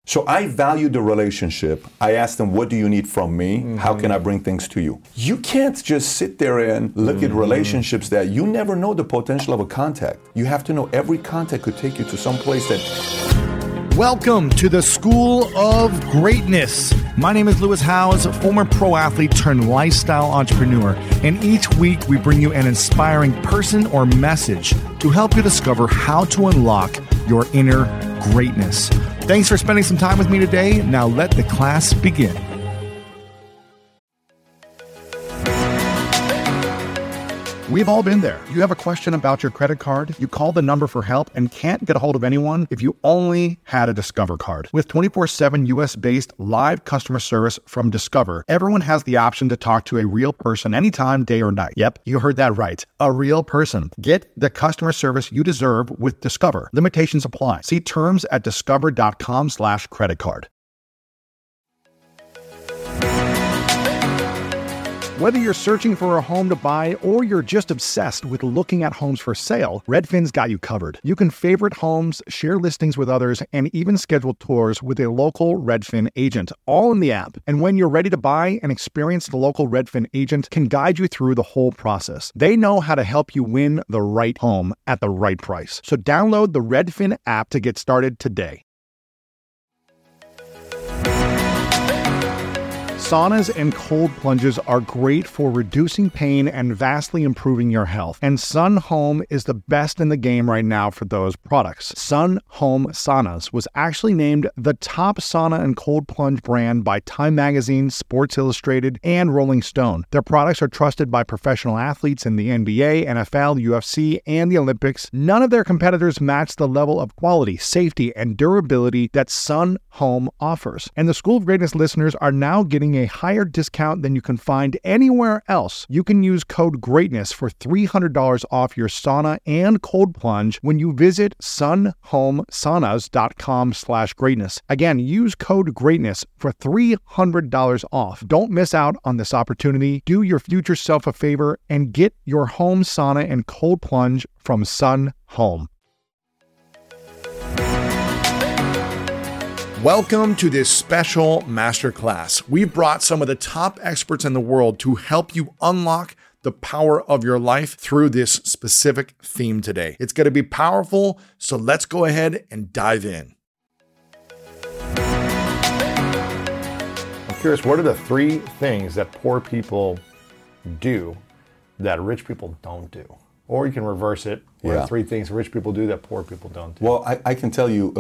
So I value the relationship. I ask them, what do you need from me? How can I bring things to you? You can't just sit there and look at relationships that you never know the potential of a contact. You have to know every contact could take you to some place that... Welcome to the School of Greatness. My name is Lewis Howes, former pro athlete turned lifestyle entrepreneur. And each week we bring you an inspiring person or message to help you discover how to unlock your inner greatness. Thanks for spending some time with me today. Now let the class begin. We've all been there. You have a question about your credit card, you call the number for help and can't get a hold of anyone if you only had a Discover card. With 24/7 US-based live customer service from Discover, everyone has the option to talk to a real person anytime, day or night. Yep, you heard that right. A real person. Get the customer service you deserve with Discover. Limitations apply. See terms at discover.com/creditcard. Whether you're searching for a home to buy or you're just obsessed with looking at homes for sale, Redfin's got you covered. You can favorite homes, share listings with others, and even schedule tours with a local Redfin agent, all in the app. And when you're ready to buy, an experienced local Redfin agent can guide you through the whole process. They know how to help you win the right home at the right price. So download the Redfin app to get started today. Saunas and cold plunges are great for reducing pain and vastly improving your health. And Sun Home is the best in the game right now for those products. Sun Home Saunas was actually named the top sauna and cold plunge brand by Time Magazine, Sports Illustrated, and Rolling Stone. Their products are trusted by professional athletes in the NBA, NFL, UFC, and the Olympics. None of their competitors match the level of quality, safety, and durability that Sun Home offers. And the School of Greatness listeners are now getting a higher discount than you can find anywhere else. You can use code GREATNESS for $300 off your sauna and cold plunge when you visit sunhomesaunas.com/greatness. Again, use code GREATNESS for $300 off. Don't miss out on this opportunity. Do your future self a favor and get your home sauna and cold plunge from Sun Home. Welcome to this special masterclass. We've brought some of the top experts in the world to help you unlock the power of your life through this specific theme today. It's going to be powerful, so let's go ahead and dive in. I'm curious, what are the three things that poor people do that rich people don't do? Or you can reverse it. What are three things rich people do that poor people don't do? Well, I can tell you,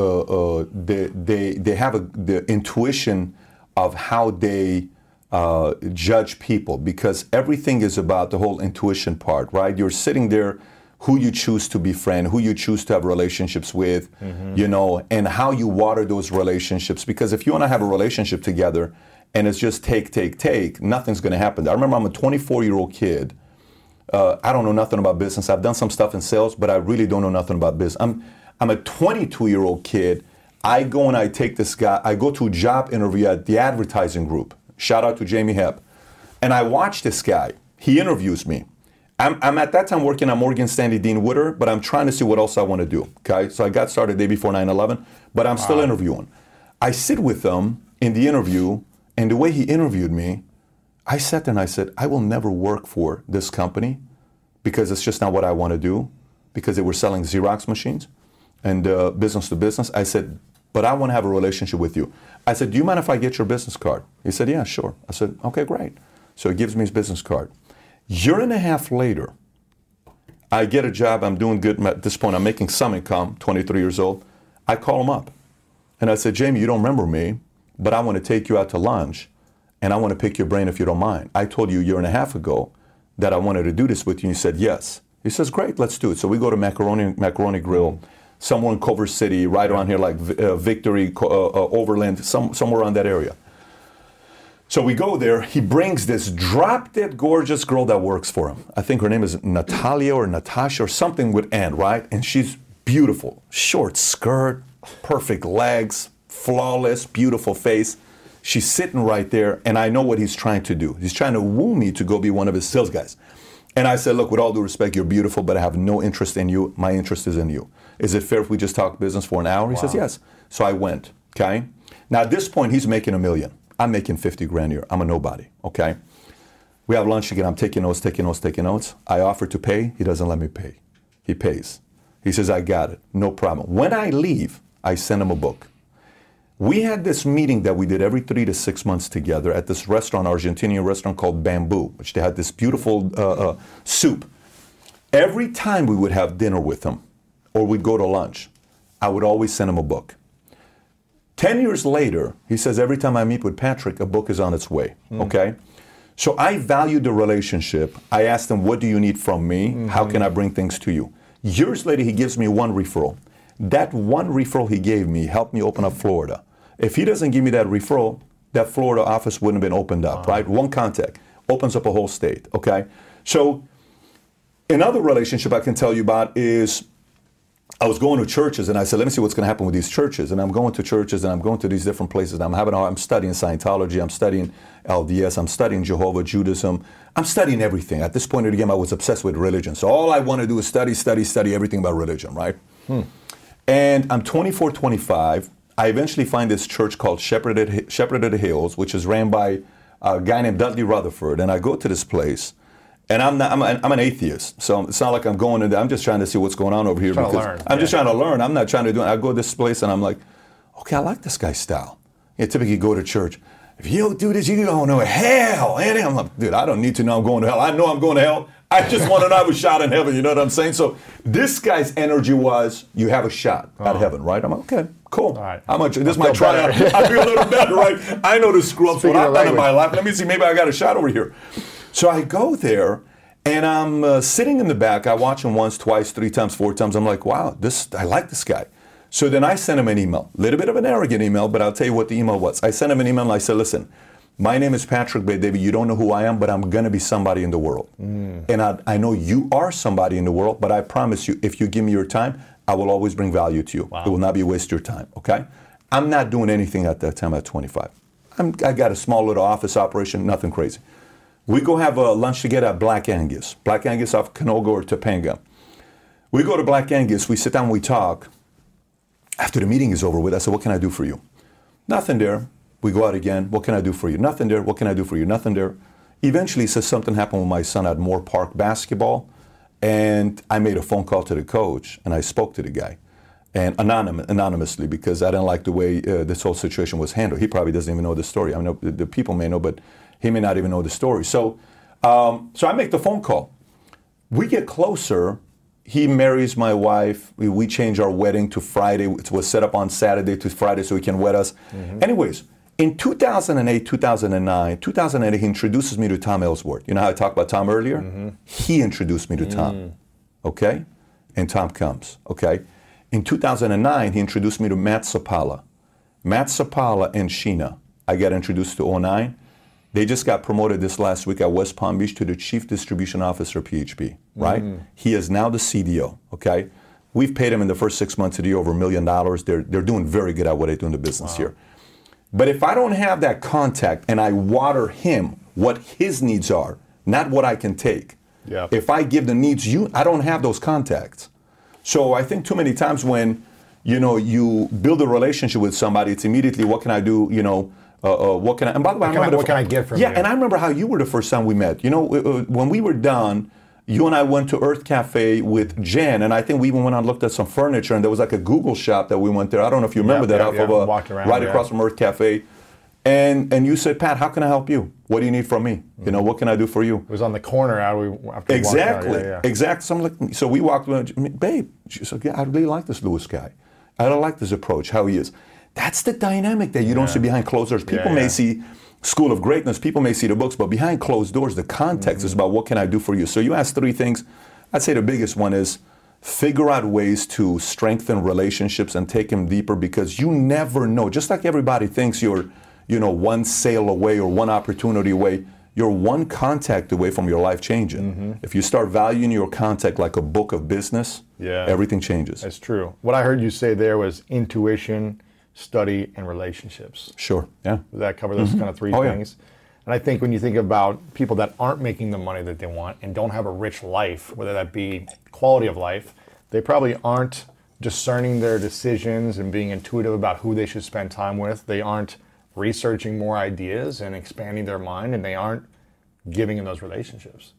they have the intuition of how they judge people, because everything is about the whole intuition part, right? You're sitting there, who you choose to befriend, who you choose to have relationships with, you know, and how you water those relationships. Because if you and I have a relationship together and it's just take, nothing's going to happen. I remember I'm a 24-year-old kid. I don't know nothing about business. I've done some stuff in sales, but I really don't know nothing about business. I'm a 22-year-old kid. I go and I take this guy. I go to a job interview at the advertising group. Shout out to Jamie Hepp. And I watch this guy. He interviews me. I'm at that time working at Morgan Stanley Dean Witter, but I'm trying to see what else I want to do. Okay, so I got started the day before 9/11, but I'm still interviewing. I sit with him in the interview, and the way he interviewed me, I sat there and I said, I will never work for this company because it's just not what I want to do, because they were selling Xerox machines and business to business. I said, but I want to have a relationship with you. I said, do you mind if I get your business card? He said, yeah, sure. I said, okay, great. So he gives me his business card. Year and a half later, I get a job. I'm doing good at this point. I'm making some income, 23 years old. I call him up and I said, Jamie, you don't remember me, but I want to take you out to lunch. And I want to pick your brain if you don't mind. I told you a year and a half ago that I wanted to do this with you, and you said yes. He says, great, let's do it. So we go to Macaroni Grill, somewhere in Culver City, right around here, like Victory, Overland, somewhere around that area. So we go there. He brings this drop-dead gorgeous girl that works for him. I think her name is Natalia or Natasha or something with N, right? And she's beautiful. Short skirt, perfect legs, flawless, beautiful face. She's sitting right there, and I know what he's trying to do. He's trying to woo me to go be one of his sales guys. And I said, look, with all due respect, you're beautiful, but I have no interest in you. My interest is in you. Is it fair if we just talk business for an hour? He says, yes. So I went. okay? Now at this point, he's making $1 million. I'm making 50 grand a year. I'm a nobody, okay? We have lunch again. I'm taking notes. I offer to pay. He doesn't let me pay. He pays. He says, I got it. No problem. When I leave, I send him a book. We had this meeting that we did every 3 to 6 months together at this restaurant, Argentinian restaurant called Bamboo, which they had this beautiful soup. Every time we would have dinner with him or we'd go to lunch, I would always send him a book. 10 years later, he says, every time I meet with Patrick, a book is on its way, okay? So I valued the relationship. I asked him, what do you need from me? How can I bring things to you? Years later, he gives me one referral. That one referral he gave me helped me open up Florida. If he doesn't give me that referral, that Florida office wouldn't have been opened up, right? One contact opens up a whole state, okay? So another relationship I can tell you about is I was going to churches and I said, let me see what's going to happen with these churches. And I'm going to churches and I'm going to these different places. And I'm studying Scientology, I'm studying LDS, I'm studying Jehovah, Judaism. I'm studying everything. At this point in the game, I was obsessed with religion. So all I want to do is study everything about religion, right? And I'm 24, 25. I eventually find this church called Shepherd of the Hills, which is ran by a guy named Dudley Rutherford. And I go to this place. And I'm an atheist, so it's not like I'm going in there. I'm just trying to see what's going on over here. I'm just trying to learn. I'm not trying to do it. I go to this place and I'm like, okay, I like this guy's style. You typically go to church. If you don't do this, you're going to hell. And I'm like, dude, I don't need to know I'm going to hell. I know I'm going to hell. I just want to know I have a shot in heaven. You know what I'm saying? So this guy's energy was, you have a shot at heaven, right? I'm like, okay, cool. All right. This is my tryout. I feel a little better, right? I know the screw ups what I've done in my life. Let me see, maybe I got a shot over here. So I go there, and I'm sitting in the back. I watch him once, twice, 3 times, 4 times. I'm like, wow, I like this guy. So then I sent him an email, a little bit of an arrogant email, but I'll tell you what the email was. I sent him an email and I said, listen, my name is Patrick Bet-David. You don't know who I am, but I'm going to be somebody in the world. And I know you are somebody in the world, but I promise you, if you give me your time, I will always bring value to you. Wow. It will not be a waste of your time, okay? I'm not doing anything at that time at 25. I got a small little office operation, nothing crazy. We go have a lunch together at Black Angus off Canoga or Topanga. We go to Black Angus, we sit down, we talk. After the meeting is over with, I said, what can I do for you? Nothing there. We go out again, what can I do for you? Nothing there, what can I do for you? Nothing there. Eventually, he says something happened with my son at Moore Park basketball, and I made a phone call to the coach, and I spoke to the guy, and anonymously, because I didn't like the way this whole situation was handled. He probably doesn't even know the story. I know the people may know, but he may not even know the story. So I make the phone call. We get closer. He marries my wife. We change our wedding to Friday. It was set up on Saturday to Friday so he can wed us. Anyways, in 2008, 2008, he introduces me to Tom Ellsworth. You know how I talked about Tom earlier? He introduced me to Tom, okay? And Tom comes, okay? In 2009, he introduced me to Matt Sapala. Matt Sapala and Sheena, I got introduced to 09. They just got promoted this last week at West Palm Beach to the Chief Distribution Officer, PHP, right? He is now the CDO, okay? We've paid him in the first 6 months of the year over $1 million. They're doing very good at what they do in the business here. But if I don't have that contact and I water him what his needs are, not what I can take. If I give the needs I don't have those contacts. So I think too many times when, you build a relationship with somebody, it's immediately, what can I do, what can I, and by the way, what can I get from you? Yeah, and I remember how you were the first time we met. When we were done, you and I went to Earth Cafe with Jen, and I think we even went and looked at some furniture, and there was like a Google shop that we went there. I don't know if you remember that, right across from Earth Cafe. And you said, Pat, how can I help you? What do you need from me? What can I do for you? It was on the corner after exactly. Out. Exactly. So we walked around, babe, she said, yeah, I really like this Lewis guy. I don't like this approach, how he is. That's the dynamic that you don't see behind closed doors. People may see School of Greatness, people may see the books, but behind closed doors, the context is about what can I do for you. So you asked 3 things. I'd say the biggest one is figure out ways to strengthen relationships and take them deeper, because you never know. Just like everybody thinks you're, one sale away or one opportunity away, you're one contact away from your life changing. If you start valuing your contact like a book of business, everything changes. That's true. What I heard you say there was intuition, study, and relationships. Sure, yeah. Does that cover those kind of 3 things? And I think when you think about people that aren't making the money that they want and don't have a rich life, whether that be quality of life, they probably aren't discerning their decisions and being intuitive about who they should spend time with. They aren't researching more ideas and expanding their mind, and they aren't giving in those relationships.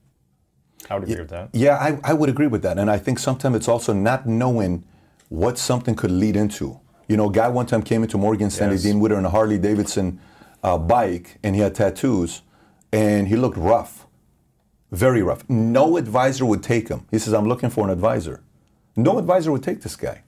I would agree with that. Yeah, I would agree with that. And I think sometimes it's also not knowing what something could lead into. You know, a guy one time came into Morgan Stanley, Yes. Dean Witter, on a Harley Davidson bike, and he had tattoos, and he looked rough, very rough. No advisor would take him. He says, I'm looking for an advisor. No advisor would take this guy.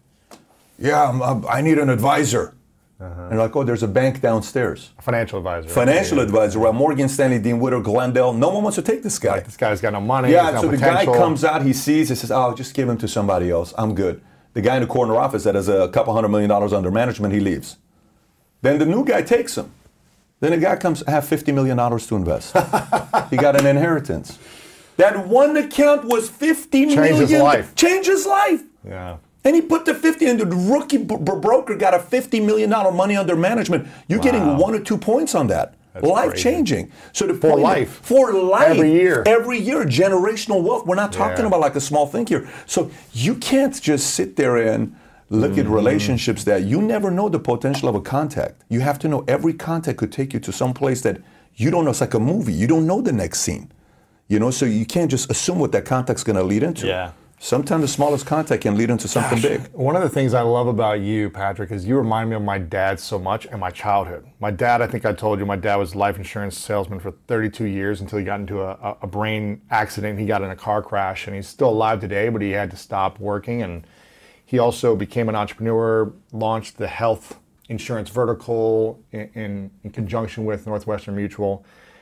Yeah, I need an advisor. And they're like, oh, there's a bank downstairs. A financial advisor. Financial advisor, well, Morgan Stanley, Dean Witter, Glendale, no one wants to take this guy. Like, this guy's got no money. Yeah, he's so no the guy potential. comes out, he sees, he says, oh, just give him to somebody else. I'm good. The guy in the corner office that has a couple $100 million under management, he leaves. Then the new guy takes him. Then the guy comes, I have $50 million to invest. He got an inheritance. That one account was $50 million. Changed his life. Changed his life. Yeah. And he put the 50, and the rookie broker got a $50 million money under management. You're getting 1 or 2 points on that. That's Life-changing. So the For point life. For life. Every year. Generational wealth. We're not talking about like a small thing here. So you can't just sit there and look at relationships that you never know the potential of a contact. You have to know every contact could take you to some place that you don't know. It's like a movie. You don't know the next scene. You know, so you can't just assume what that contact's going to lead into. Yeah. Sometimes the smallest contact can lead into something big. One of the things I love about you, Patrick, is you remind me of my dad so much and my childhood. My dad, I think I told you, my dad was a life insurance salesman for 32 years until he got into a brain accident. He got in a car crash, and he's still alive today, but he had to stop working. And he also became an entrepreneur, launched the health insurance vertical in conjunction with Northwestern Mutual.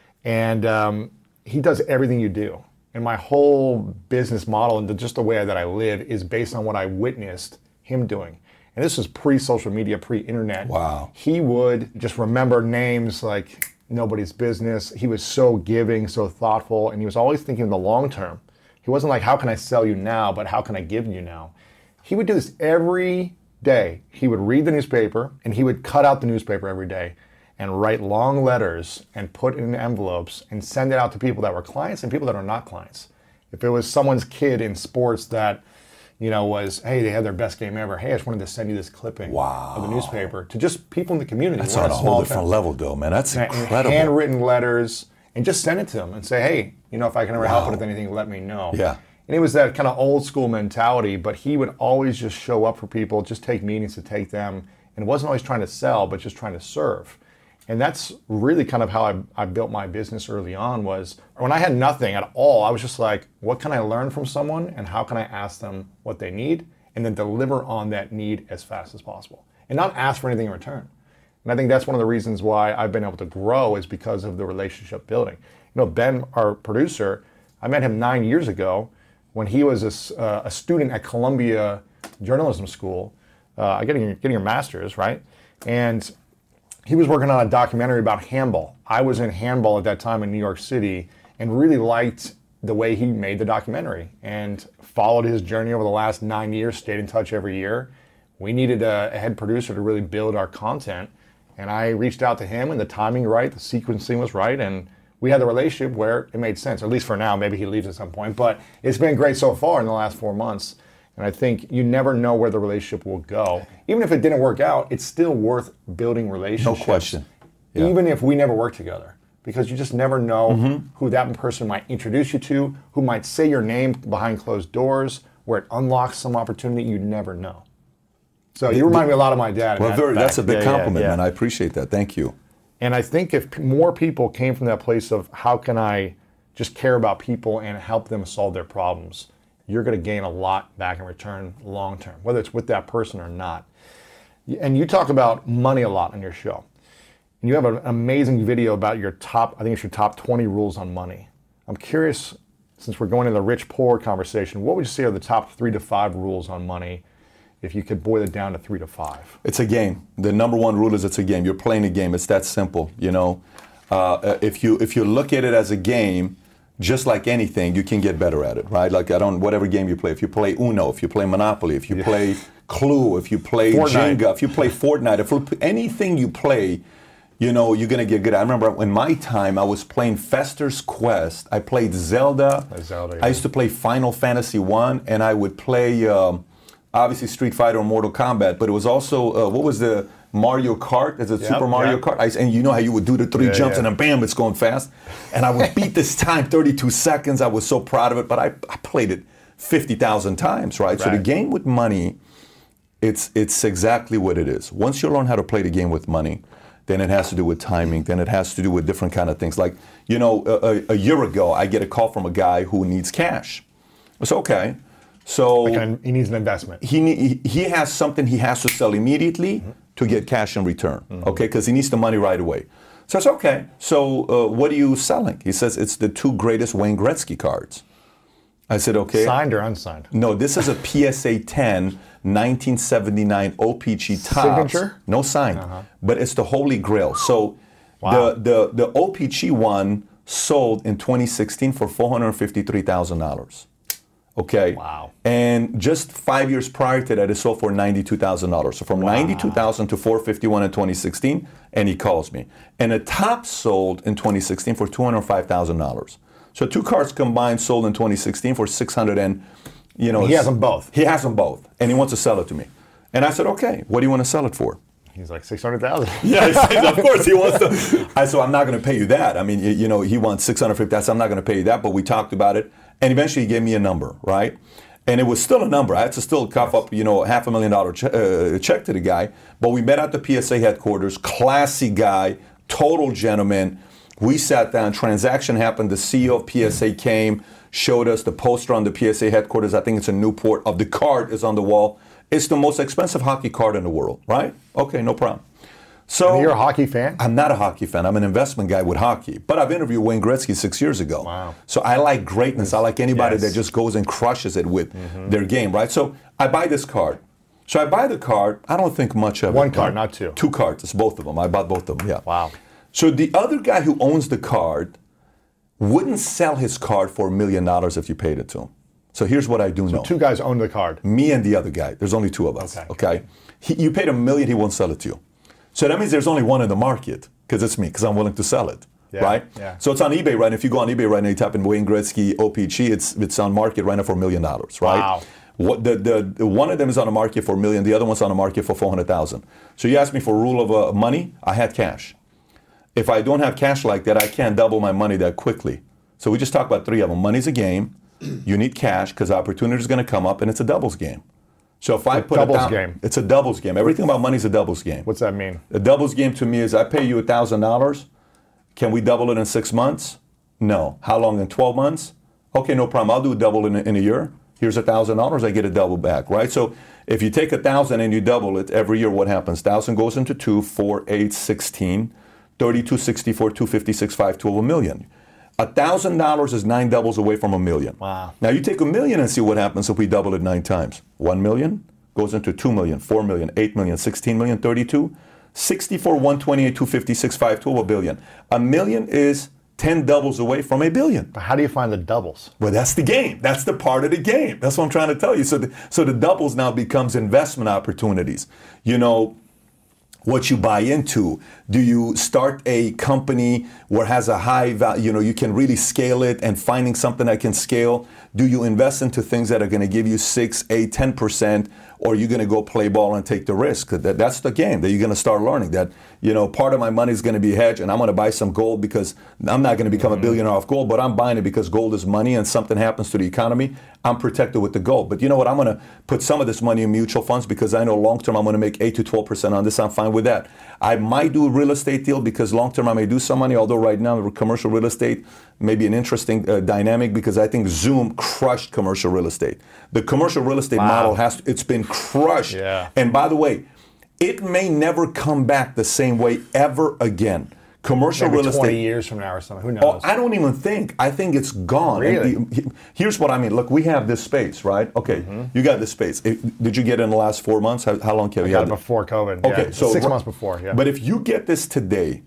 And he does everything you do. And my whole business model and just the way that I live is based on what I witnessed him doing. And this was pre-social media, pre-internet. Wow. He would just remember names like nobody's business. He was so giving, so thoughtful, and he was always thinking in the long term. He wasn't like, how can I sell you now, but how can I give you now? He would do this every day. He would read the newspaper, and he would cut out the newspaper every day and write long letters and put in envelopes and send it out to people that were clients and people that are not clients. If it was someone's kid in sports that, you know, was, hey, they had their best game ever. Hey, I just wanted to send you this clipping of the newspaper, to just people in the community. That's We're on in a small whole different town. level, though, man. That's incredible. Handwritten letters, and just send it to them and say, hey, you know, if I can ever help with anything, let me know. Yeah. And it was that kind of old school mentality, but he would always just show up for people, just take meetings to take them, and wasn't always trying to sell, but just trying to serve. And that's really kind of how I built my business early on. Was when I had nothing at all, I was just like, what can I learn from someone, and how can I ask them what they need, and then deliver on that need as fast as possible, and not ask for anything in return. And I think that's one of the reasons why I've been able to grow, is because of the relationship building. You know, Ben, our producer, I met him 9 years ago when he was a student at Columbia Journalism School, getting your master's, right? And he was working on a documentary about handball. I was in handball at that time in New York City and really liked the way he made the documentary and followed his journey over the last 9 years, stayed in touch every year. We needed a head producer to really build our content. And I reached out to him, and the timing right, the sequencing was right, and we had the relationship where it made sense, at least for now. Maybe he leaves at some point, but it's been great so far in the last 4 months. And I think you never know where the relationship will go. Even if it didn't work out, it's still worth building relationships. No question. Yeah. Even if we never work together. Because you just never know who that person might introduce you to, who might say your name behind closed doors, where it unlocks some opportunity. You never know. So you remind me a lot of my dad. Well, that's a big compliment, man. I appreciate that. Thank you. And I think if more people came from that place of how can I just care about people and help them solve their problems, you're going to gain a lot back in return long term, whether it's with that person or not. And you talk about money a lot on your show. And you have an amazing video about your top 20 rules on money. I'm curious, since we're going into the rich-poor conversation, what would you say are the top 3 to 5 rules on money, if you could boil it down to 3 to 5? It's a game. The number one rule is it's a game. You're playing a game. It's that simple, you know. If you look at it as a game, just like anything, you can get better at it, right? Like whatever game you play. If you play Uno, if you play Monopoly, if you play Clue, if you play Fortnite. Jenga, if you play Fortnite, if anything you play, you know, you're gonna get good. I remember in my time, I was playing Fester's Quest. I played Zelda. Zelda, I used to play Final Fantasy 1, and I would play obviously Street Fighter or Mortal Kombat, but it was also, what was the Mario Kart? Is it Super Mario Kart? And you know how you would do the 3 jumps and then bam, it's going fast. And I would beat this time, 32 seconds. I was so proud of it, but I played it 50,000 times, right? So the game with money, it's exactly what it is. Once you learn how to play the game with money, then it has to do with timing, then it has to do with different kind of things. Like, you know, a year ago, I get a call from a guy who needs cash. It's okay. So he needs an investment. He has something he has to sell immediately to get cash in return, okay? Because he needs the money right away. So it's okay. So what are you selling? He says it's the 2 greatest Wayne Gretzky cards. I said, okay. Signed or unsigned? No, this is a PSA 10 1979 OPG Topps. Signature? No sign, but it's the Holy Grail. So the OPG one sold in 2016 for $453,000. Okay. Wow. And just 5 years prior to that, it sold for $92,000. So from $92,000 to $451 in 2016, and he calls me. And a top sold in 2016 for $205,000. So 2 cards combined sold in 2016 for $600 and, you know. He has them both. He has them both, and he wants to sell it to me. And I said, okay, what do you want to sell it for? He's like, $600,000. Yeah, of course he wants to. I said, I'm not going to pay you that. I mean, you know, he wants $650,000. I said, I'm not going to pay you that, but we talked about it. And eventually he gave me a number, right? And it was still a number. I had to still cough up, you know, $500,000 check to the guy. But we met at the PSA headquarters, classy guy, total gentleman. We sat down, transaction happened, the CEO of PSA came, showed us the poster on the PSA headquarters. I think it's in Newport. Of the card is on the wall. It's the most expensive hockey card in the world, right? Okay, no problem. So you're a hockey fan? I'm not a hockey fan. I'm an investment guy with hockey. But I've interviewed Wayne Gretzky 6 years ago. Wow. So I like greatness. I like anybody that just goes and crushes it with their game, right? So I buy this card. So I buy the card. I don't think much of it. 1 card, not 2. 2 cards. It's both of them. I bought both of them, yeah. Wow. So the other guy who owns the card wouldn't sell his card for $1 million if you paid it to him. So here's what I do know. 2 guys own the card. Me and the other guy. There's only 2 of us. Okay. You paid $1 million, he won't sell it to you. So that means there's only one in the market, because it's me, because I'm willing to sell it, right? Yeah. So it's on eBay right now. If you go on eBay right now, you type in Wayne Gretzky OPG, it's on market right now for $1 million, right? Wow. What the one of them is on the market for $1 million, the other one's on the market for $400,000. So you asked me for a rule of money, I had cash. If I don't have cash like that, I can't double my money that quickly. So we just talked about 3 of them. Money's a game. You need cash because opportunity is going to come up, and it's a doubles game. So if I put doubles it down, game. It's a doubles game. Everything about money is a doubles game. What's that mean? A doubles game to me is I pay you $1,000. Can we double it in 6 months? No. How long? In 12 months? Okay, no problem. I'll do a double in a year. Here's $1,000. I get a double back, right? So if you take 1,000 and you double it every year, what happens? 1,000 goes into 2, 4, 8, 16, 32, 64, 256, 5, 12, $1 million. $1,000 is 9 doubles away from $1 million. Wow. Now you take $1 million and see what happens if we double it 9 times. 1 million goes into 2 million, 4 million, 8 million, 16 million, 32, 64, 128, 256, 5, 12, $1 billion. $1 million is 10 doubles away from $1 billion. But how do you find the doubles? Well, that's the game. That's the part of the game. That's what I'm trying to tell you. So the doubles now becomes investment opportunities. You know, what you buy into. Do you start a company where it has a high value, you know, you can really scale it and finding something that can scale? Do you invest into things that are going to give you 6, 8, 10%, or are you going to go play ball and take the risk? That's the game that you're going to start learning that, you know, part of my money is going to be hedged and I'm going to buy some gold because I'm not going to become a billionaire off gold, but I'm buying it because gold is money and something happens to the economy, I'm protected with the gold. But you know what? I'm going to put some of this money in mutual funds because I know long term I'm going to make 8 to 12% on this. I'm fine with that. I might do a real estate deal because long term I may do some money, although right now commercial real estate may be an interesting dynamic because I think Zoom crushed commercial real estate. The commercial real estate model it's been crushed. Yeah. And by the way, it may never come back the same way ever again. Commercial Maybe real estate. 20 years from now or something. Who knows? Oh, I don't even think. I think it's gone. Really? And here's what I mean. Look, we have this space, right? Okay, you got this space. Did you get it in the last 4 months? How long have you had it? Before COVID. Okay, yeah. so 6 months before. Yeah. But if you get this today,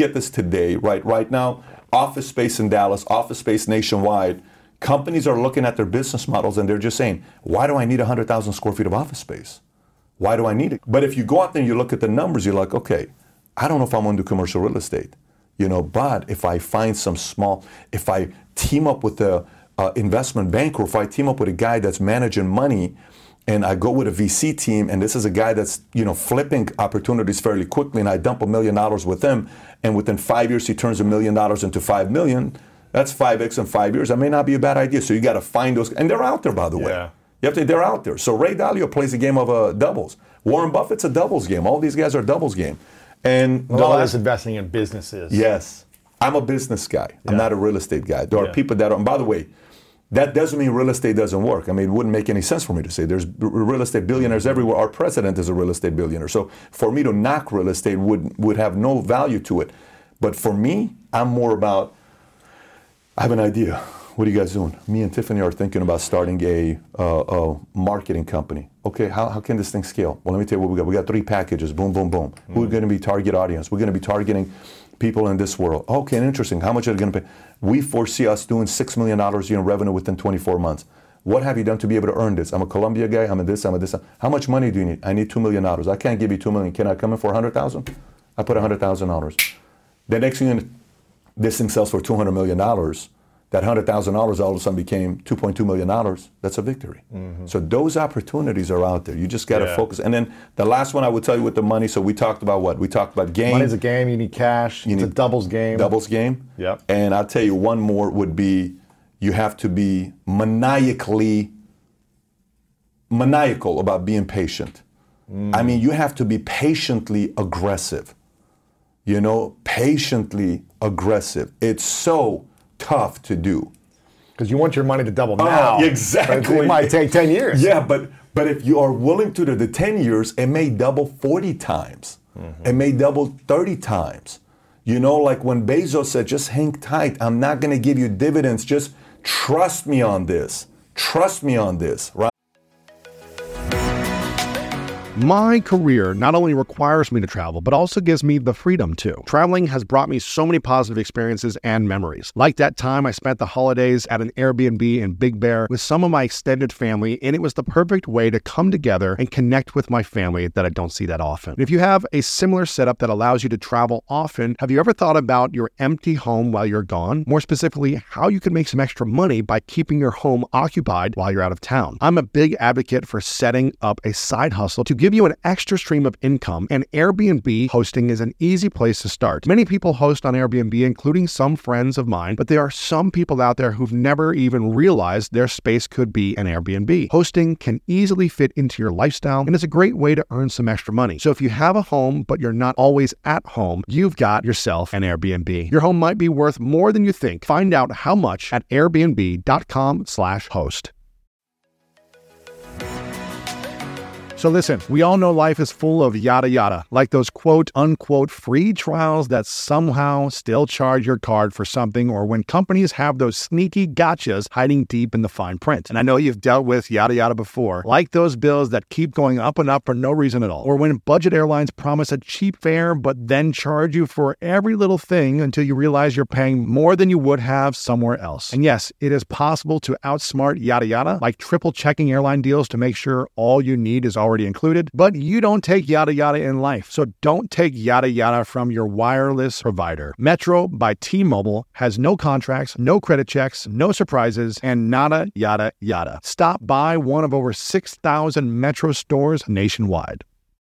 right now, office space in Dallas, office space nationwide, companies are looking at their business models and they're just saying, why do I need 100,000 square feet of office space? Why do I need it? But if you go out there and you look at the numbers, you're like, okay, I don't know if I'm going to do commercial real estate, you know, but if I find if I team up with the investment banker, if I team up with a guy that's managing money and I go with a VC team, and this is a guy that's, flipping opportunities fairly quickly, and I dump $1 million with him, and within 5 years he turns $1 million into $5 million. That's 5x in 5 years. That may not be a bad idea. So you got to find those, and they're out there, by the way. They're out there. So Ray Dalio plays a game of doubles. Warren Buffett's a doubles game. All these guys are doubles game. And a lot of this investing in businesses. Yes. I'm a business guy. I'm not a real estate guy. There are people that are, and by the way, that doesn't mean real estate doesn't work. I mean, it wouldn't make any sense for me to say. There's real estate billionaires everywhere. Our president is a real estate billionaire. So for me to knock real estate would have no value to it. But for me, I'm more about, I have an idea. What are you guys doing? Me and Tiffany are thinking about starting a marketing company. Okay, how can this thing scale? Well, let me tell you what we got. We got 3 packages. Boom, boom, boom. Who's going to be target audience? We're going to be targeting people in this world. Okay, interesting. How much are they going to pay? We foresee us doing $6 million in revenue within 24 months. What have you done to be able to earn this? I'm a Columbia guy. I'm a this. How much money do you need? I need $2 million. I can't give you $2 million. Can I come in for $100,000? I put $100,000. The next thing, this thing sells for $200 million. That $100,000 all of a sudden became $2.2 million. That's a victory. So those opportunities are out there. You just got to focus. And then the last one I would tell you with the money, so we talked about what? We talked about game. Money's a game. You need cash. It's a doubles game. Doubles game. Yep. And I'll tell you one more would be, you have to be maniacal about being patient. I mean, you have to be patiently aggressive. Patiently aggressive. It's so tough to do. Because you want your money to double now. Exactly. It might take 10 years. Yeah, but if you are willing to do the 10 years, it may double 40 times. It may double 30 times. Like when Bezos said, just hang tight. I'm not going to give you dividends. Just trust me on this. Trust me on this, right? My career not only requires me to travel, but also gives me the freedom to. Traveling has brought me so many positive experiences and memories. Like that time I spent the holidays at an Airbnb in Big Bear with some of my extended family, and it was the perfect way to come together and connect with my family that I don't see that often. If you have a similar setup that allows you to travel often, have you ever thought about your empty home while you're gone? More specifically, how you can make some extra money by keeping your home occupied while you're out of town. I'm a big advocate for setting up a side hustle to give you an extra stream of income, and Airbnb hosting is an easy place to start. Many people host on Airbnb, including some friends of mine, but there are some people out there who've never even realized their space could be an Airbnb. Hosting can easily fit into your lifestyle, and it's a great way to earn some extra money. So if you have a home, but you're not always at home, you've got yourself an Airbnb. Your home might be worth more than you think. Find out how much at airbnb.com/host. So listen, we all know life is full of yada yada, like those quote unquote free trials that somehow still charge your card for something, or when companies have those sneaky gotchas hiding deep in the fine print. And I know you've dealt with yada yada before, like those bills that keep going up and up for no reason at all, or when budget airlines promise a cheap fare but then charge you for every little thing until you realize you're paying more than you would have somewhere else. And yes, it is possible to outsmart yada yada, like triple checking airline deals to make sure all you need is already included, but you don't take yada yada in life. So don't take yada yada from your wireless provider. Metro by T-Mobile has no contracts, no credit checks, no surprises, and nada yada yada. Stop by one of over 6,000 Metro stores nationwide.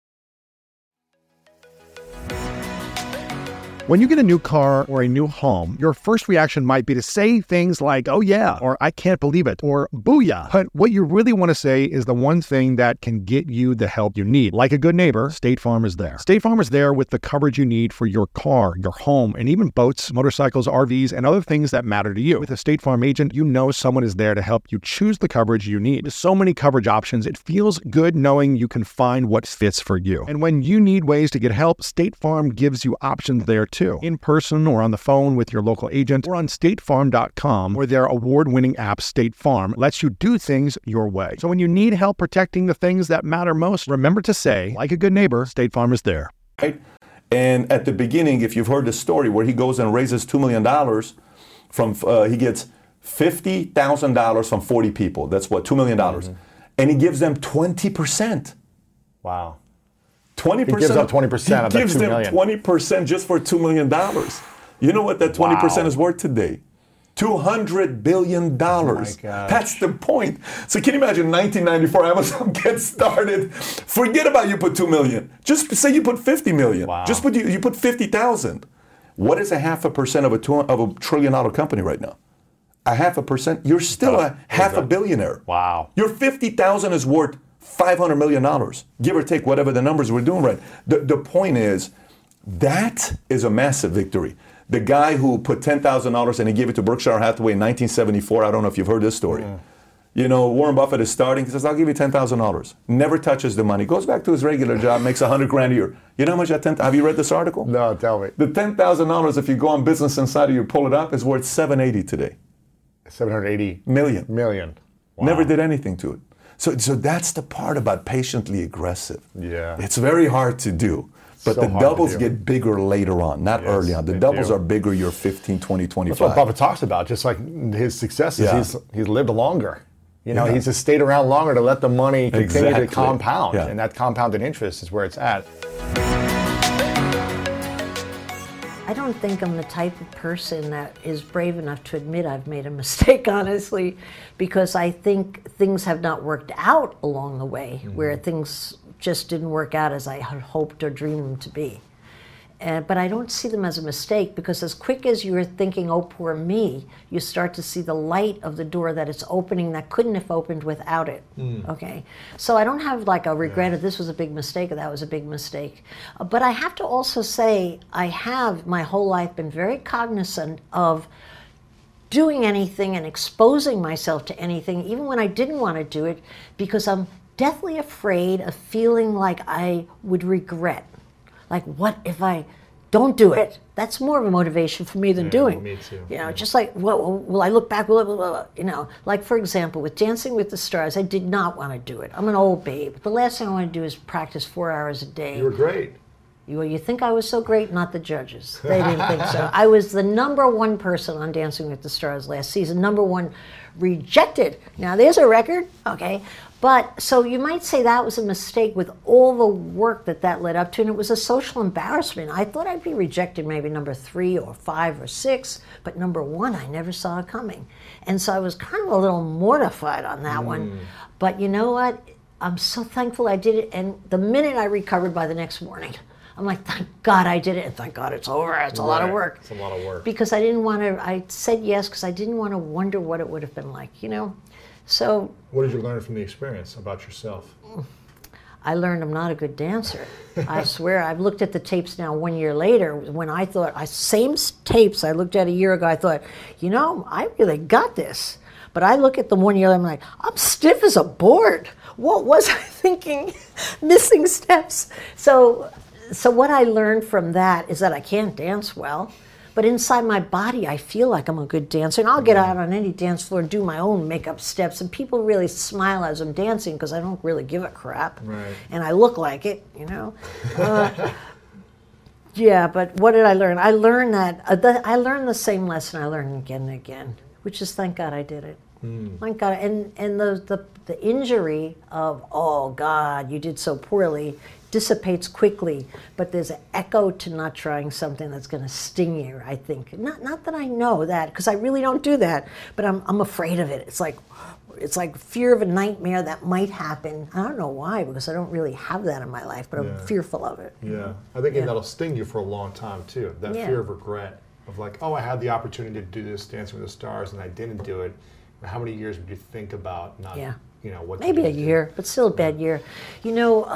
When you get a new car or a new home, your first reaction might be to say things like, oh yeah, or I can't believe it, or booyah. But what you really want to say is the one thing that can get you the help you need. Like a good neighbor, State Farm is there. State Farm is there with the coverage you need for your car, your home, and even boats, motorcycles, RVs, and other things that matter to you. With a State Farm agent, you know someone is there to help you choose the coverage you need. With so many coverage options, it feels good knowing you can find what fits for you. And when you need ways to get help, State Farm gives you options there too. In person or on the phone with your local agent or on statefarm.com, where their award-winning app State Farm lets you do things your way. So when you need help protecting the things that matter most, remember to say, like a good neighbor, State Farm is there. Right? And at the beginning, if you've heard the story where he goes and raises $2 million from, he gets $50,000 from 40 people. That's what, $2 million. And he gives them 20%. Wow. 20%. He gives up 20% of that $2 million. He gives them 20% just for $2 million. You know what that 20% is worth today? $200 billion. gosh. That's the point. So can you imagine 1994 Amazon gets started? Forget about you put 2 million. Just say you put 50 million. Wow. Just put you put 50,000. What is 0.5% of a trillion-dollar company right now? 0.5%. You're still a half a billionaire. Wow. Your 50,000 is worth $500 million, give or take whatever the numbers we're doing right. The point is, that is a massive victory. The guy who put $10,000 and he gave it to Berkshire Hathaway in 1974, I don't know if you've heard this story. You know, Warren Buffett is starting, he says, I'll give you $10,000. Never touches the money. Goes back to his regular job, makes $100,000 a year. You know how much that have you read this article? No, tell me. The $10,000, if you go on Business Insider, you pull it up, is worth $780 today. 780 million. Wow. Never did anything to it. So that's the part about patiently aggressive. Yeah. It's very hard to do. But So the hard to doubles do. get bigger later on, not Yes, early on. The they doubles do. are bigger, you're 15, 20, 25. That's what Buffett talks about. Just like his successes, Yeah. he's lived longer. You know, Yeah. he's just stayed around longer to let the money continue Exactly. to compound. Yeah. And that compounded interest is where it's at. I don't think I'm the type of person that is brave enough to admit I've made a mistake, honestly, because I think things have not worked out along the way, where things just didn't work out as I had hoped or dreamed them to be. But I don't see them as a mistake, because as quick as you're thinking, oh, poor me, you start to see the light of the door that it's opening that couldn't have opened without it. Okay, so I don't have like a regret of this was a big mistake or that was a big mistake. But I have to also say I have my whole life been very cognizant of doing anything and exposing myself to anything, even when I didn't want to do it, because I'm deathly afraid of feeling like I would regret. Like, what if I don't do it? That's more of a motivation for me than doing. me too. You know, just like, will I look back? You know, like for example, with Dancing with the Stars, I did not want to do it. I'm an old babe. The last thing I want to do is practice 4 hours a day. You were great. You think I was so great? Not the judges. They didn't think so. I was the #1 person on Dancing with the Stars last season. #1 rejected. Now there's a record, okay? But so you might say that was a mistake with all the work that led up to, and it was a social embarrassment. I thought I'd be rejected maybe #3 or 5 or 6, but #1 I never saw it coming. And so I was kind of a little mortified on that one. But you know what? I'm so thankful I did it, and the minute I recovered by the next morning, I'm like, thank God I did it, and thank God it's over. It's a lot of work. It's a lot of work. Because I didn't want to, I said yes because I didn't want to wonder what it would have been like, you know? So What did you learn from the experience about yourself? I learned I'm not a good dancer. I swear, I've looked at the tapes now 1 year later when I thought, same tapes I looked at a year ago, I thought, you know, I really got this. But I look at them 1 year, I'm like, I'm stiff as a board. What was I thinking? Missing steps. So what I learned from that is that I can't dance well, but inside my body I feel like I'm a good dancer, and I'll get out on any dance floor and do my own makeup steps, and people really smile as I'm dancing because I don't really give a crap, Right. and I look like it, you know. Yeah, but what did I learn? I learned that I learned the same lesson I learned again and again, which is thank God I did it. Thank God, and the injury of, oh God, you did so poorly, dissipates quickly, but there's an echo to not trying something that's going to sting you, I think. Not that I know that, because I really don't do that, but I'm afraid of it. It's like fear of a nightmare that might happen. I don't know why, because I don't really have that in my life, but I'm fearful of it. Yeah, I think that'll sting you for a long time too. That Yeah. fear of regret of like, oh, I had the opportunity to do this Dancing with the Stars and I didn't do it. How many years would you think about not, Yeah. you know, what? Maybe to a do? year, but still a bad year. You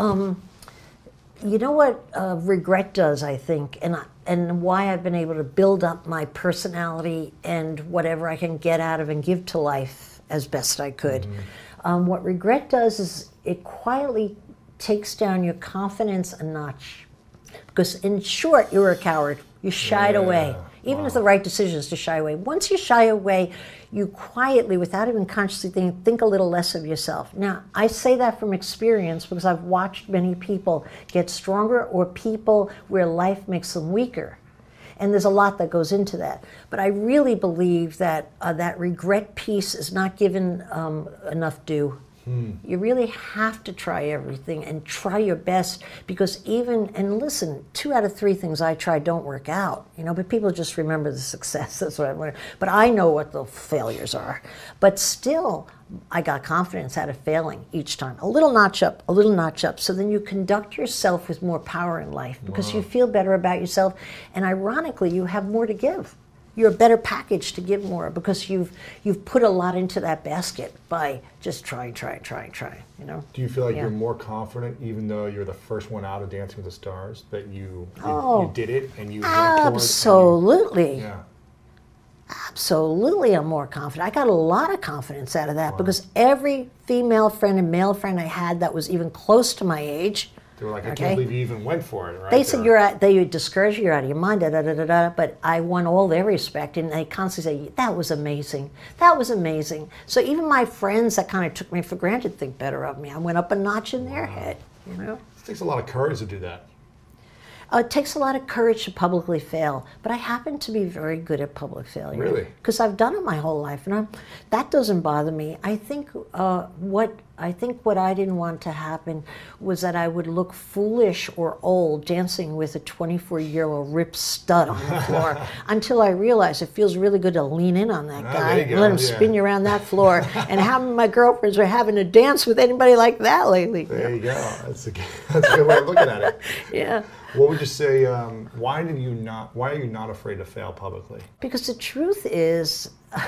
know what regret does, I think, and why I've been able to build up my personality and whatever I can get out of and give to life as best I could. What regret does is it quietly takes down your confidence a notch. Because in short, you were a coward. You shied away. Even if the right decision is to shy away. Once you shy away, you quietly, without even consciously think a little less of yourself. Now, I say that from experience because I've watched many people get stronger or people where life makes them weaker. And there's a lot that goes into that. But I really believe that that regret piece is not given enough due You really have to try everything and try your best, because and listen, 2 out of 3 things I try don't work out, but people just remember the success. That's what I want. But I know what the failures are. But still, I got confidence out of failing each time. A little notch up, a little notch up. So then you conduct yourself with more power in life because you feel better about yourself. And ironically, you have more to give. You're a better package to give more because you've put a lot into that basket by just trying. Do you feel like you're more confident even though you're the first one out of Dancing with the Stars, that you did it and you went for it? Absolutely. Absolutely, I'm more confident. I got a lot of confidence out of that because every female friend and male friend I had that was even close to my age, they were like, I can't believe you even went for it, right? They said, they discourage you, you're out of your mind, but I won all their respect, and they constantly say, that was amazing. That was amazing. So even my friends that kind of took me for granted think better of me. I went up a notch in their head, It takes a lot of courage to do that. It takes a lot of courage to publicly fail, but I happen to be very good at public failure. Really? Because I've done it my whole life, and that doesn't bother me. I think what I didn't want to happen was that I would look foolish or old dancing with a 24-year-old ripped stud on the floor until I realized it feels really good to lean in on that guy and let him spin you around that floor. And how many of my girlfriends were having to dance with anybody like that lately? There you go. That's a good way of looking at it. Yeah. What would you say? Why are you not afraid to fail publicly? Because the truth is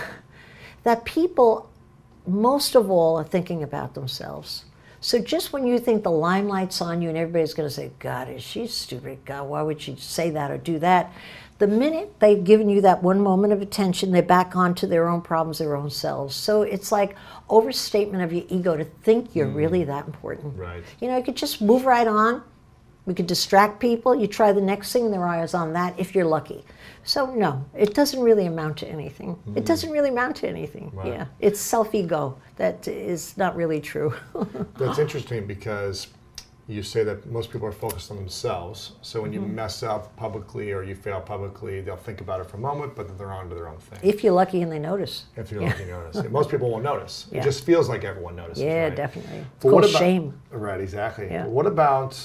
that people, most of all, are thinking about themselves. So just when you think the limelight's on you and everybody's going to say, God, is she stupid? God, why would she say that or do that? The minute they've given you that one moment of attention, they're back onto their own problems, their own selves. So it's like overstatement of your ego to think you're really that important. Right. You could just move right on. We could distract people. You try the next thing, their eyes on that if you're lucky. So no, it doesn't really amount to anything. It doesn't really amount to anything. Right. Yeah, it's self-ego. That is not really true. That's interesting because you say that most people are focused on themselves. So when you mess up publicly or you fail publicly, they'll think about it for a moment, but then they're on to their own thing. If you're lucky and they notice. If you're lucky, notice. Most people won't notice. Yeah. It just feels like everyone notices. Yeah, right? definitely. But It's what called about shame. Right, exactly. Yeah. What about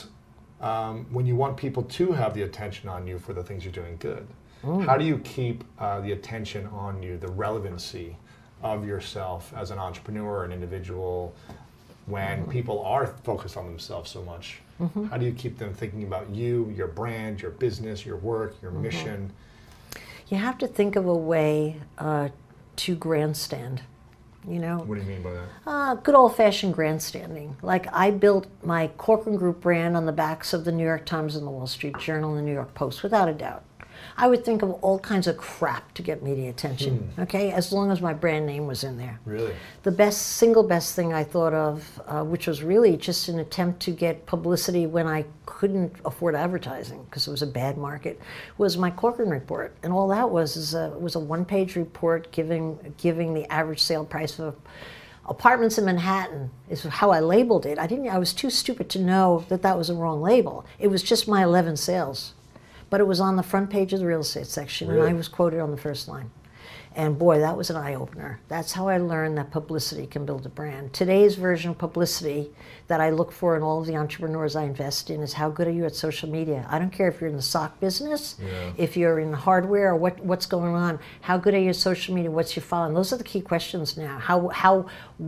when you want people to have the attention on you for the things you're doing good? How do you keep the attention on you, the relevancy of yourself as an entrepreneur, an individual, when people are focused on themselves so much? How do you keep them thinking about you, your brand, your business, your work, your mission? You have to think of a way to grandstand. What do you mean by that? Good old-fashioned grandstanding. Like I built my Corcoran Group brand on the backs of the New York Times and the Wall Street Journal and the New York Post, without a doubt. I would think of all kinds of crap to get media attention, okay, as long as my brand name was in there. Really? The single best thing I thought of, which was really just an attempt to get publicity when I couldn't afford advertising because it was a bad market, was my Corcoran report. And all that was a one-page report giving the average sale price of apartments in Manhattan, is how I labeled it. I was too stupid to know that was a wrong label. It was just my 11 sales. But it was on the front page of the real estate section, Really? and I was quoted on the first line. And boy, that was an eye-opener. That's how I learned that publicity can build a brand. Today's version of publicity that I look for in all of the entrepreneurs I invest in is how good are you at social media? I don't care if you're in the sock business, if you're in hardware, or what's going on. How good are you at social media? What's your following? Those are the key questions now. How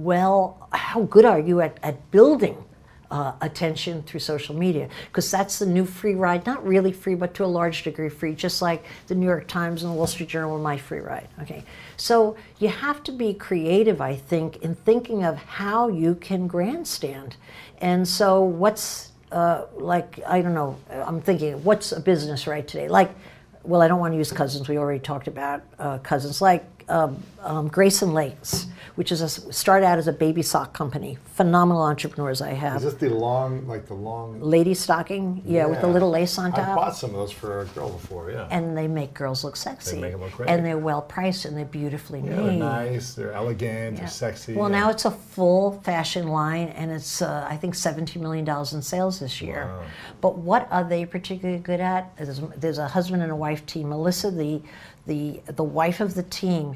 good are you at building attention through social media, because that's the new free ride. Not really free, but to a large degree free, just like the New York Times and the Wall Street Journal were my free ride. Okay, so you have to be creative, I think, in thinking of how you can grandstand. And so what's I don't know, I'm thinking, what's a business right today? Well, I don't want to use Cousins. We already talked about Cousins. Grayson Lakes, which started out as a baby sock company. Phenomenal entrepreneurs I have. Is this the long? Lady stocking? Yeah, with the little lace on top. I bought some of those for a girl before, yeah. And they make girls look sexy. They make them look great. And they're well priced and they're beautifully made. They're nice, they're elegant, they're sexy. Well, now it's a full fashion line, and it's, I think, $17 million in sales this year. Wow. But what are they particularly good at? There's a husband and a wife team. Melissa, the wife of the team,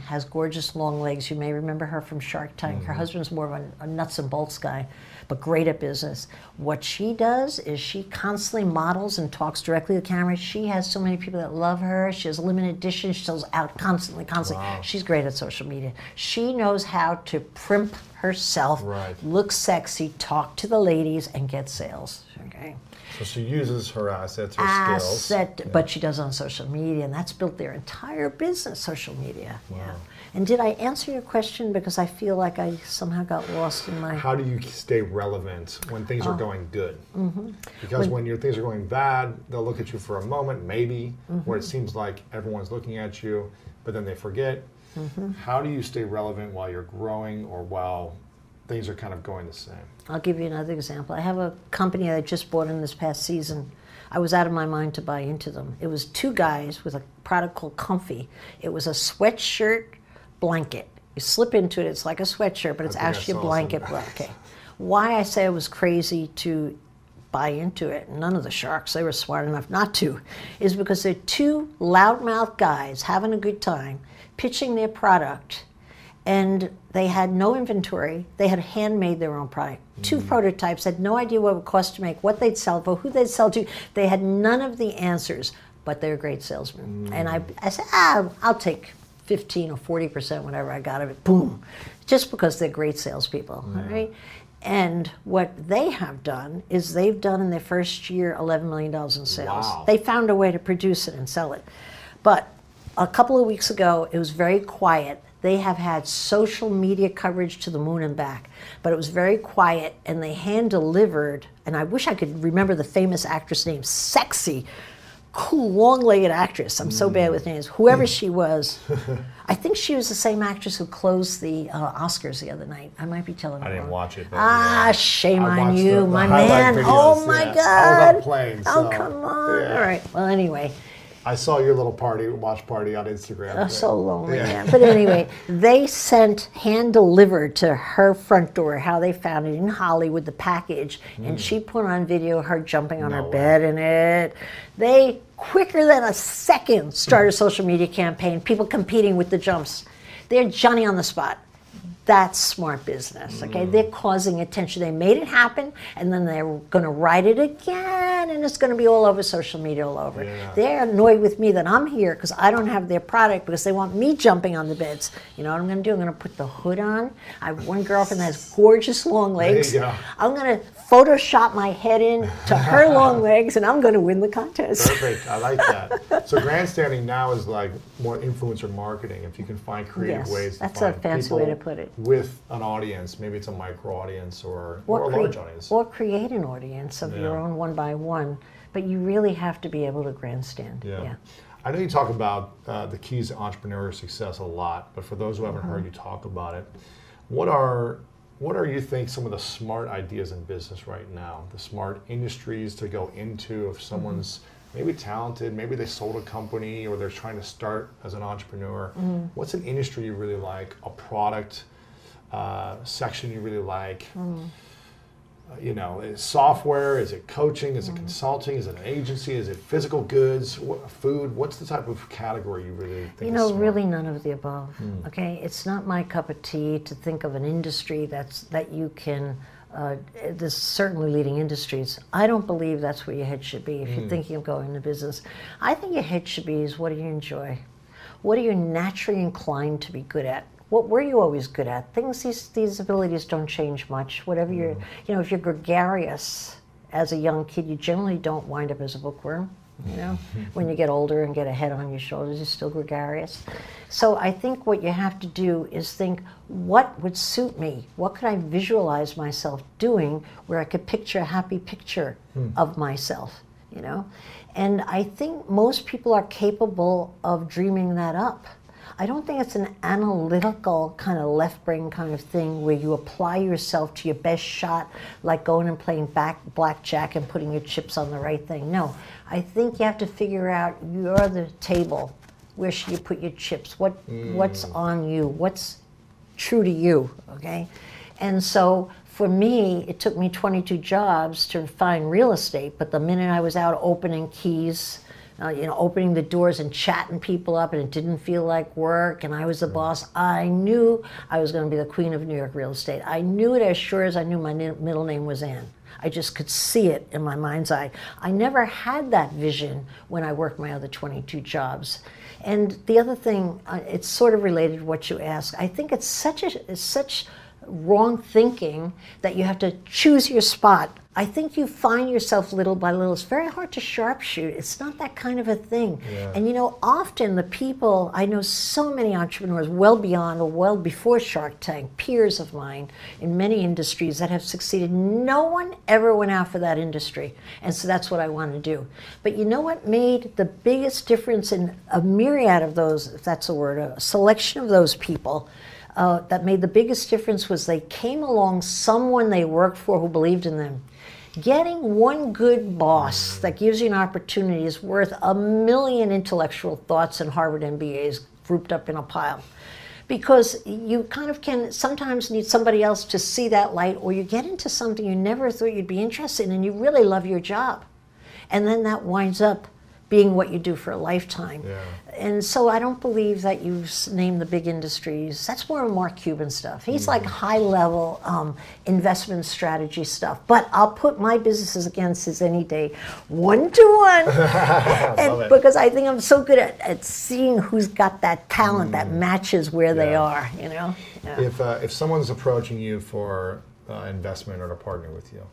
has gorgeous long legs. You may remember her from Shark Tank. Her husband's more of a nuts and bolts guy, but great at business. What she does is she constantly models and talks directly to the camera. She has so many people that love her. She has limited editions. She sells out constantly. Wow. She's great at social media. She knows how to primp herself, look sexy, talk to the ladies, and get sales. Okay. So she uses her assets, her skills. But she does on social media, and that's built their entire business, social media. Wow. Yeah. And did I answer your question? Because I feel like I somehow got lost in my... How do you stay relevant when things are going good? Because when your things are going bad, they'll look at you for a moment, maybe, where it seems like everyone's looking at you, but then they forget. How do you stay relevant while you're growing or while things are kind of going the same? I'll give you another example. I have a company that I just bought in this past season. I was out of my mind to buy into them. It was two guys with a product called Comfy. It was a sweatshirt blanket. You slip into it, it's like a sweatshirt, but it's actually a blanket. Okay. Why I say I was crazy to buy into it, none of the sharks, they were smart enough not to, is because they're two loudmouth guys having a good time, pitching their product, and they had no inventory. They had handmade their own product. Two prototypes, had no idea what it would cost to make, what they'd sell for, who they'd sell to. They had none of the answers, but they're great salesmen. And I said, I'll take 15 or 40%, whatever I got of it, boom, just because they're great salespeople, all right? And what they have done is they've done in their first year $11 million in sales. Wow. They found a way to produce it and sell it. But a couple of weeks ago, it was very quiet. They have had social media coverage to the moon and back, but it was very quiet, and they hand-delivered, and I wish I could remember the famous actress name, sexy, cool, long-legged actress. I'm so bad with names. Whoever she was, I think she was the same actress who closed the Oscars the other night. I might be telling you I didn't wrong. watch it. But Shame I on watched you, the my highlight man. videos, Oh my yeah. God. I was on plane, Oh, so, come on. yeah. All right. Well, anyway. I saw your little watch party on Instagram. So lonely, yeah. But anyway, they sent hand-delivered to her front door how they found it in Hollywood, the package, and she put on video her jumping on her bed in it. They, quicker than a second, started a social media campaign, people competing with the jumps. They're Johnny on the spot. That's smart business, okay? They're causing attention. They made it happen, and then they're going to write it again, and it's going to be all over social media, all over. Yeah. They're annoyed with me that I'm here because I don't have their product because they want me jumping on the beds. You know what I'm going to do? I'm going to put the hood on. I have one girlfriend that has gorgeous long legs. There you go. I'm going to Photoshop my head in to her long legs, and I'm going to win the contest. Perfect. I like that. So grandstanding now is like more influencer marketing. If you can find creative Yes, ways to that's a find fancy people way to put it. with an audience, maybe it's a micro audience or a large audience. Or create an audience of your own one by one. But you really have to be able to grandstand. Yeah. I know you talk about the keys to entrepreneurial success a lot, but for those who haven't heard you talk about it, what are you think some of the smart ideas in business right now, the smart industries to go into if someone's maybe talented, maybe they sold a company or they're trying to start as an entrepreneur? What's an industry you really like, a product section you really like? You know, is software, is it coaching, is it consulting, is it an agency, is it physical goods, food? What's the type of category you really think is smart? Really none of the above. Okay, it's not my cup of tea to think of an industry that you can. There's certainly leading industries. I don't believe that's where your head should be if you're thinking of going into business. I think your head should be is what do you enjoy? What are you naturally inclined to be good at? What were you always good at? These abilities don't change much. Whatever you're, if you're gregarious as a young kid, you generally don't wind up as a bookworm. You know, when you get older and get a head on your shoulders, you're still gregarious. So I think what you have to do is think, what would suit me? What could I visualize myself doing where I could picture a happy picture of myself, you know? And I think most people are capable of dreaming that up. I don't think it's an analytical kind of left brain kind of thing where you apply yourself to your best shot, like going and playing blackjack and putting your chips on the right thing. No, I think you have to figure out you're the table. Where should you put your chips? What's on you? What's true to you? Okay, and so for me, it took me 22 jobs to find real estate. But the minute I was out opening keys opening the doors and chatting people up, and it didn't feel like work, and I was the boss. I knew I was going to be the queen of New York real estate. I knew it as sure as I knew my middle name was Ann. I just could see it in my mind's eye. I never had that vision when I worked my other 22 jobs. And the other thing, it's sort of related to what you asked. I think it's such wrong thinking that you have to choose your spot. I think you find yourself little by little. It's very hard to sharpshoot. It's not that kind of a thing. Yeah. And often the people, I know so many entrepreneurs well beyond or well before Shark Tank, peers of mine in many industries that have succeeded. No one ever went out for that industry. And so that's what I want to do. But you know what made the biggest difference in a myriad of those, if that's a word, a selection of those people, that made the biggest difference was they came along someone they worked for who believed in them. Getting one good boss that gives you an opportunity is worth 1 million intellectual thoughts and Harvard MBAs grouped up in a pile. Because you kind of can sometimes need somebody else to see that light, or you get into something you never thought you'd be interested in and you really love your job. And then that winds up being what you do for a lifetime. Yeah. And so I don't believe that you name the big industries. That's more Mark Cuban stuff. He's like high-level investment strategy stuff. But I'll put my businesses against his any day, 1-to-1. And because I think I'm so good at seeing who's got that talent that matches where they are, Yeah. If someone's approaching you for investment or to partner with you,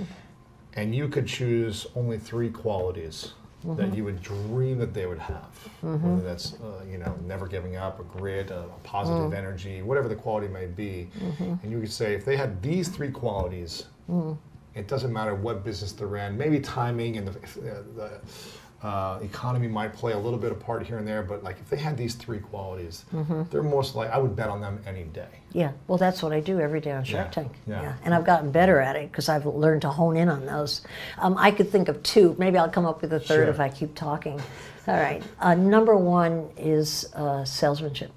and you could choose only 3 qualities that you would dream that they would have, whether that's never giving up, a grit, a positive energy, whatever the quality may be, and you could say if they had these 3 qualities, it doesn't matter what business they're in. Maybe timing and the economy might play a little bit of part here and there, but like if they had these 3 qualities, they're most like I would bet on them any day. Yeah, well, that's what I do every day on Shark Tank. Yeah. And I've gotten better at it because I've learned to hone in on those. I could think of 2. Maybe I'll come up with a 3rd if I keep talking. All right. Number 1 is salesmanship.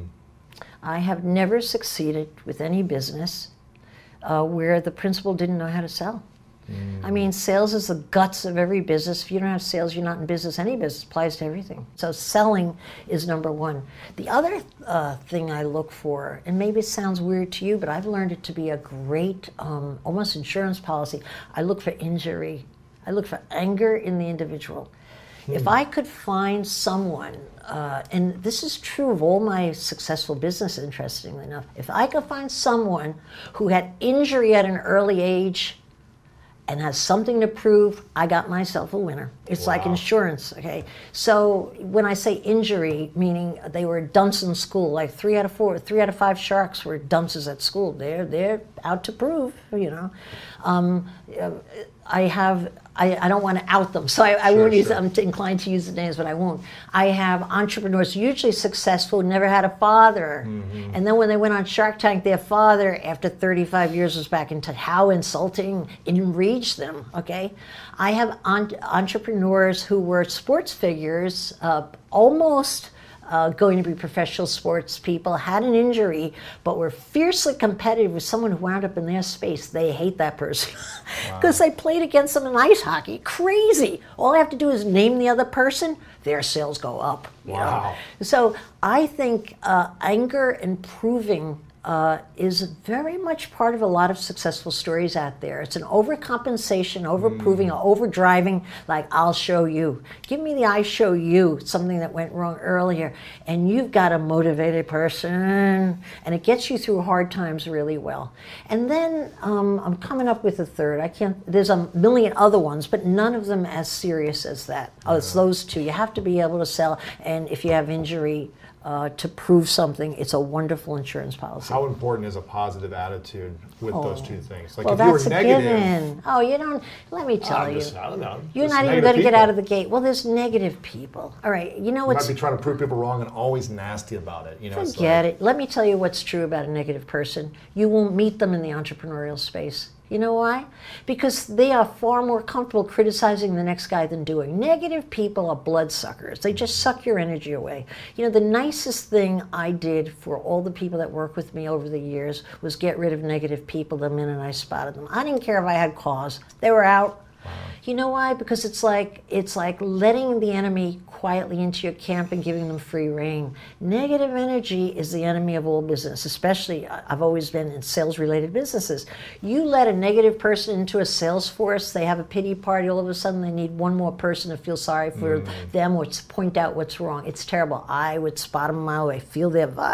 I have never succeeded with any business where the principal didn't know how to sell. I mean, sales is the guts of every business. If you don't have sales, you're not in business. Any business applies to everything. So selling is number 1. The other thing I look for, and maybe it sounds weird to you, but I've learned it to be a great, almost insurance policy. I look for injury. I look for anger in the individual. If I could find someone, and this is true of all my successful business, interestingly enough, if I could find someone who had injury at an early age and has something to prove, I got myself a winner. It's like insurance, okay? So when I say injury, meaning they were dunce in school, like 3 out of 5 sharks were dunces at school. They're out to prove, I don't want to out them, so I won't use. I'm inclined to use the names, but I won't. I have entrepreneurs, usually successful, never had a father, and then when they went on Shark Tank, their father, after 35 years, was back into how insulting, enraged them. Okay, I have entrepreneurs who were sports figures, almost. Going to be professional sports people, had an injury, but were fiercely competitive with someone who wound up in their space. They hate that person because they played against them in ice hockey. Crazy. All I have to do is name the other person, their sales go up. Wow. So I think anger and proving is very much part of a lot of successful stories out there. It's an overcompensation, overproving, overdriving, like I'll show you. Give me the I show you, something that went wrong earlier, and you've got a motivated person, and it gets you through hard times really well. And then I'm coming up with a 3rd. There's a million other ones, but none of them as serious as that. It's those 2. You have to be able to sell, and if you have injury, to prove something, it's a wonderful insurance policy. How important is a positive attitude with those 2 things? Like well, if that's you were a negative, given. Oh, you don't. Let me tell you. I don't know. You're not even going to get out of the gate. Well, there's negative people. All right, you know what's. You might be trying to prove people wrong and always nasty about it. Forget it. Let me tell you what's true about a negative person. You won't meet them in the entrepreneurial space. You know why? Because they are far more comfortable criticizing the next guy than doing. Negative people are bloodsuckers. They just suck your energy away. The nicest thing I did for all the people that work with me over the years was get rid of negative people the minute I spotted them. I didn't care if I had cause. They were out. You know why? Because it's like letting the enemy quietly into your camp and giving them free rein. Negative energy is the enemy of all business, especially I've always been in sales-related businesses. You let a negative person into a sales force, they have a pity party, all of a sudden they need one more person to feel sorry for them or to point out what's wrong. It's terrible. I would spot them a mile away, feel their vibe.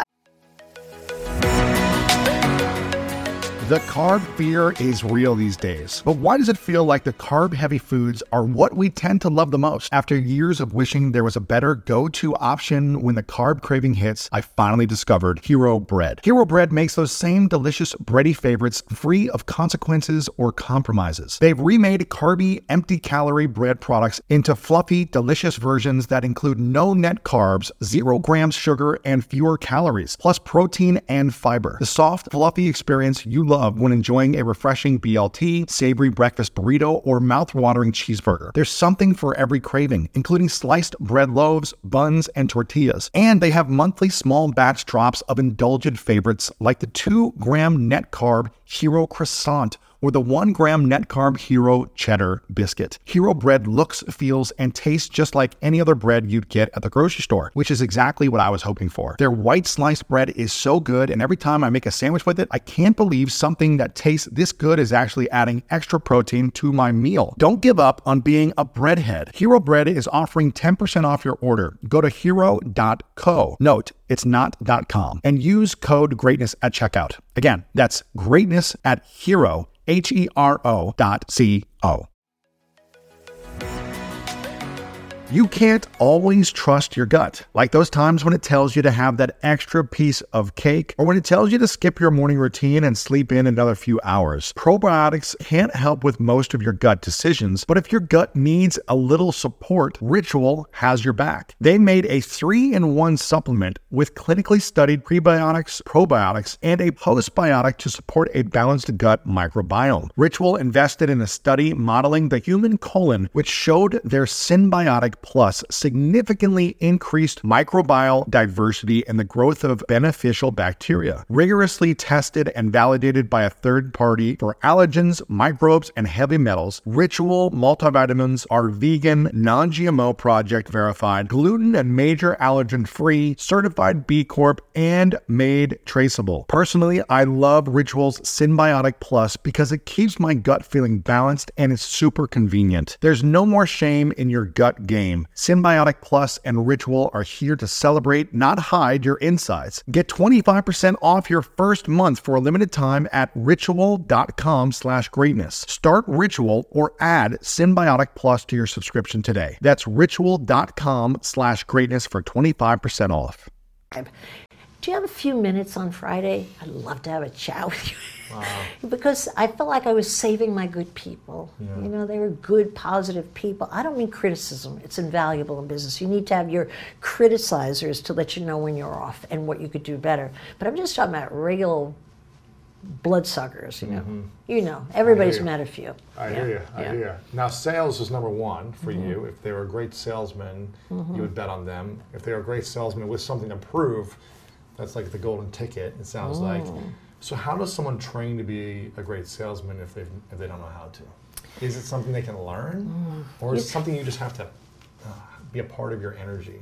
The carb fear is real these days. But why does it feel like the carb-heavy foods are what we tend to love the most? After years of wishing there was a better go-to option when the carb craving hits, I finally discovered Hero Bread. Hero Bread makes those same delicious bready favorites free of consequences or compromises. They've remade carby, empty-calorie bread products into fluffy, delicious versions that include no net carbs, 0 grams sugar, and fewer calories, plus protein and fiber. The soft, fluffy experience you love when enjoying a refreshing BLT, savory breakfast burrito, or mouth-watering cheeseburger. There's something for every craving, including sliced bread loaves, buns, and tortillas. And they have monthly small batch drops of indulgent favorites like the 2-gram net carb Hero Croissant or the 1-gram net carb Hero Cheddar Biscuit. Hero Bread looks, feels, and tastes just like any other bread you'd get at the grocery store, which is exactly what I was hoping for. Their white sliced bread is so good, and every time I make a sandwich with it, I can't believe something that tastes this good is actually adding extra protein to my meal. Don't give up on being a breadhead. Hero Bread is offering 10% off your order. Go to hero.co. Note, it's not .com. And use code GREATNESS at checkout. Again, that's greatness at hero.co. You can't always trust your gut, like those times when it tells you to have that extra piece of cake or when it tells you to skip your morning routine and sleep in another few hours. Probiotics can't help with most of your gut decisions, but if your gut needs a little support, Ritual has your back. They made a 3-in-1 supplement with clinically studied prebiotics, probiotics, and a postbiotic to support a balanced gut microbiome. Ritual invested in a study modeling the human colon, which showed their Synbiotic Plus significantly increased microbial diversity and the growth of beneficial bacteria. Rigorously tested and validated by a third party for allergens, microbes, and heavy metals, Ritual multivitamins are vegan, non-GMO project verified, gluten and major allergen free, certified B Corp, and made traceable. Personally, I love Ritual's Synbiotic Plus because it keeps my gut feeling balanced and is super convenient. There's no more shame in your gut game. Synbiotic Plus and Ritual are here to celebrate, not hide your insides. Get 25% off your first month for a limited time at ritual.com/greatness. Start Ritual or add Synbiotic Plus to your subscription today. That's ritual.com/greatness for 25% off. Do you have a few minutes on Friday? I'd love to have a chat with you. Wow. Because I felt like I was saving my good people. Yeah. You know, they were good, positive people. I don't mean criticism. It's invaluable in business. You need to have your criticizers to let you know when you're off and what you could do better. But I'm just talking about regular bloodsuckers, you know. Mm-hmm. You know, everybody's met a few. I hear you. I hear you. Now, sales is number one for you. If they were a great salesman, you would bet on them. If they were a great salesman with something to prove, that's like the golden ticket, it sounds like. So how does someone train to be a great salesman if they don't know how to? Is it something they can learn? Or is it something you just have to be a part of your energy?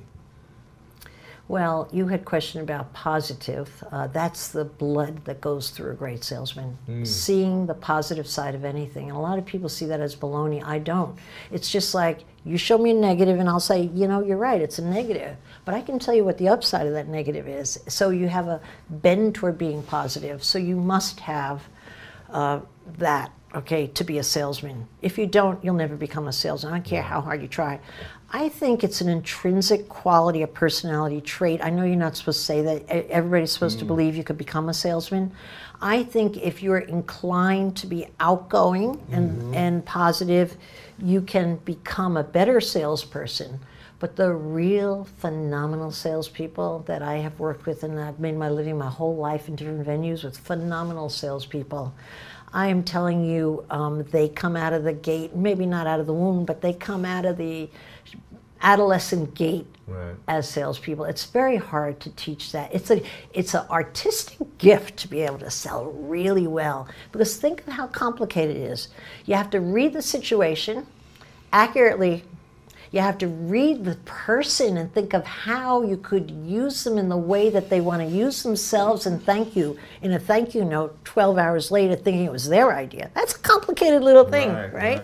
Well, you had questioned about positive. That's the blood that goes through a great salesman. Seeing the positive side of anything. And a lot of people see that as baloney. I don't. It's just like, you show me a negative and I'll say, you know, you're right, it's a negative. But I can tell you what the upside of that negative is. So you have a bend toward being positive. So you must have that, okay, to be a salesman. If you don't, you'll never become a salesman. I don't care how hard you try. I think it's an intrinsic quality, a personality trait. I know you're not supposed to say that. Everybody's supposed to believe you could become a salesman. I think if you're inclined to be outgoing and positive, you can become a better salesperson. But the real phenomenal salespeople that I have worked with, and I've made my living my whole life in different venues with phenomenal salespeople, I am telling you, they come out of the gate, maybe not out of the womb, but they come out of the adolescent gate as salespeople. It's very hard to teach that. It's an artistic gift to be able to sell really well, because think of how complicated it is. You have to read the situation, accurately, you have to read the person and think of how you could use them in the way that they want to use themselves and thank you in a thank you note 12 hours later thinking it was their idea. That's a complicated little thing, right?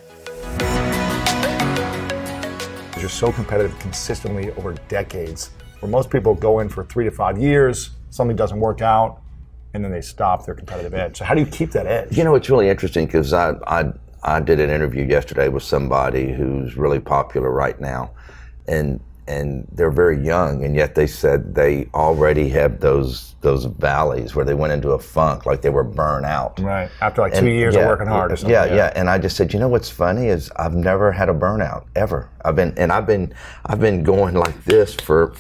You're so competitive consistently over decades, where most people go in for 3 to 5 years, something doesn't work out, and then they stop their competitive edge. So how do you keep that edge? You know, it's really interesting because I did an interview yesterday with somebody who's really popular right now, and they're very young, and yet they said they already have those valleys where they went into a funk, like they were burnt out. Right, after like 2 years of working hard or something. Yeah. And I just said, you know what's funny is I've never had a burnout ever. I've been going like this for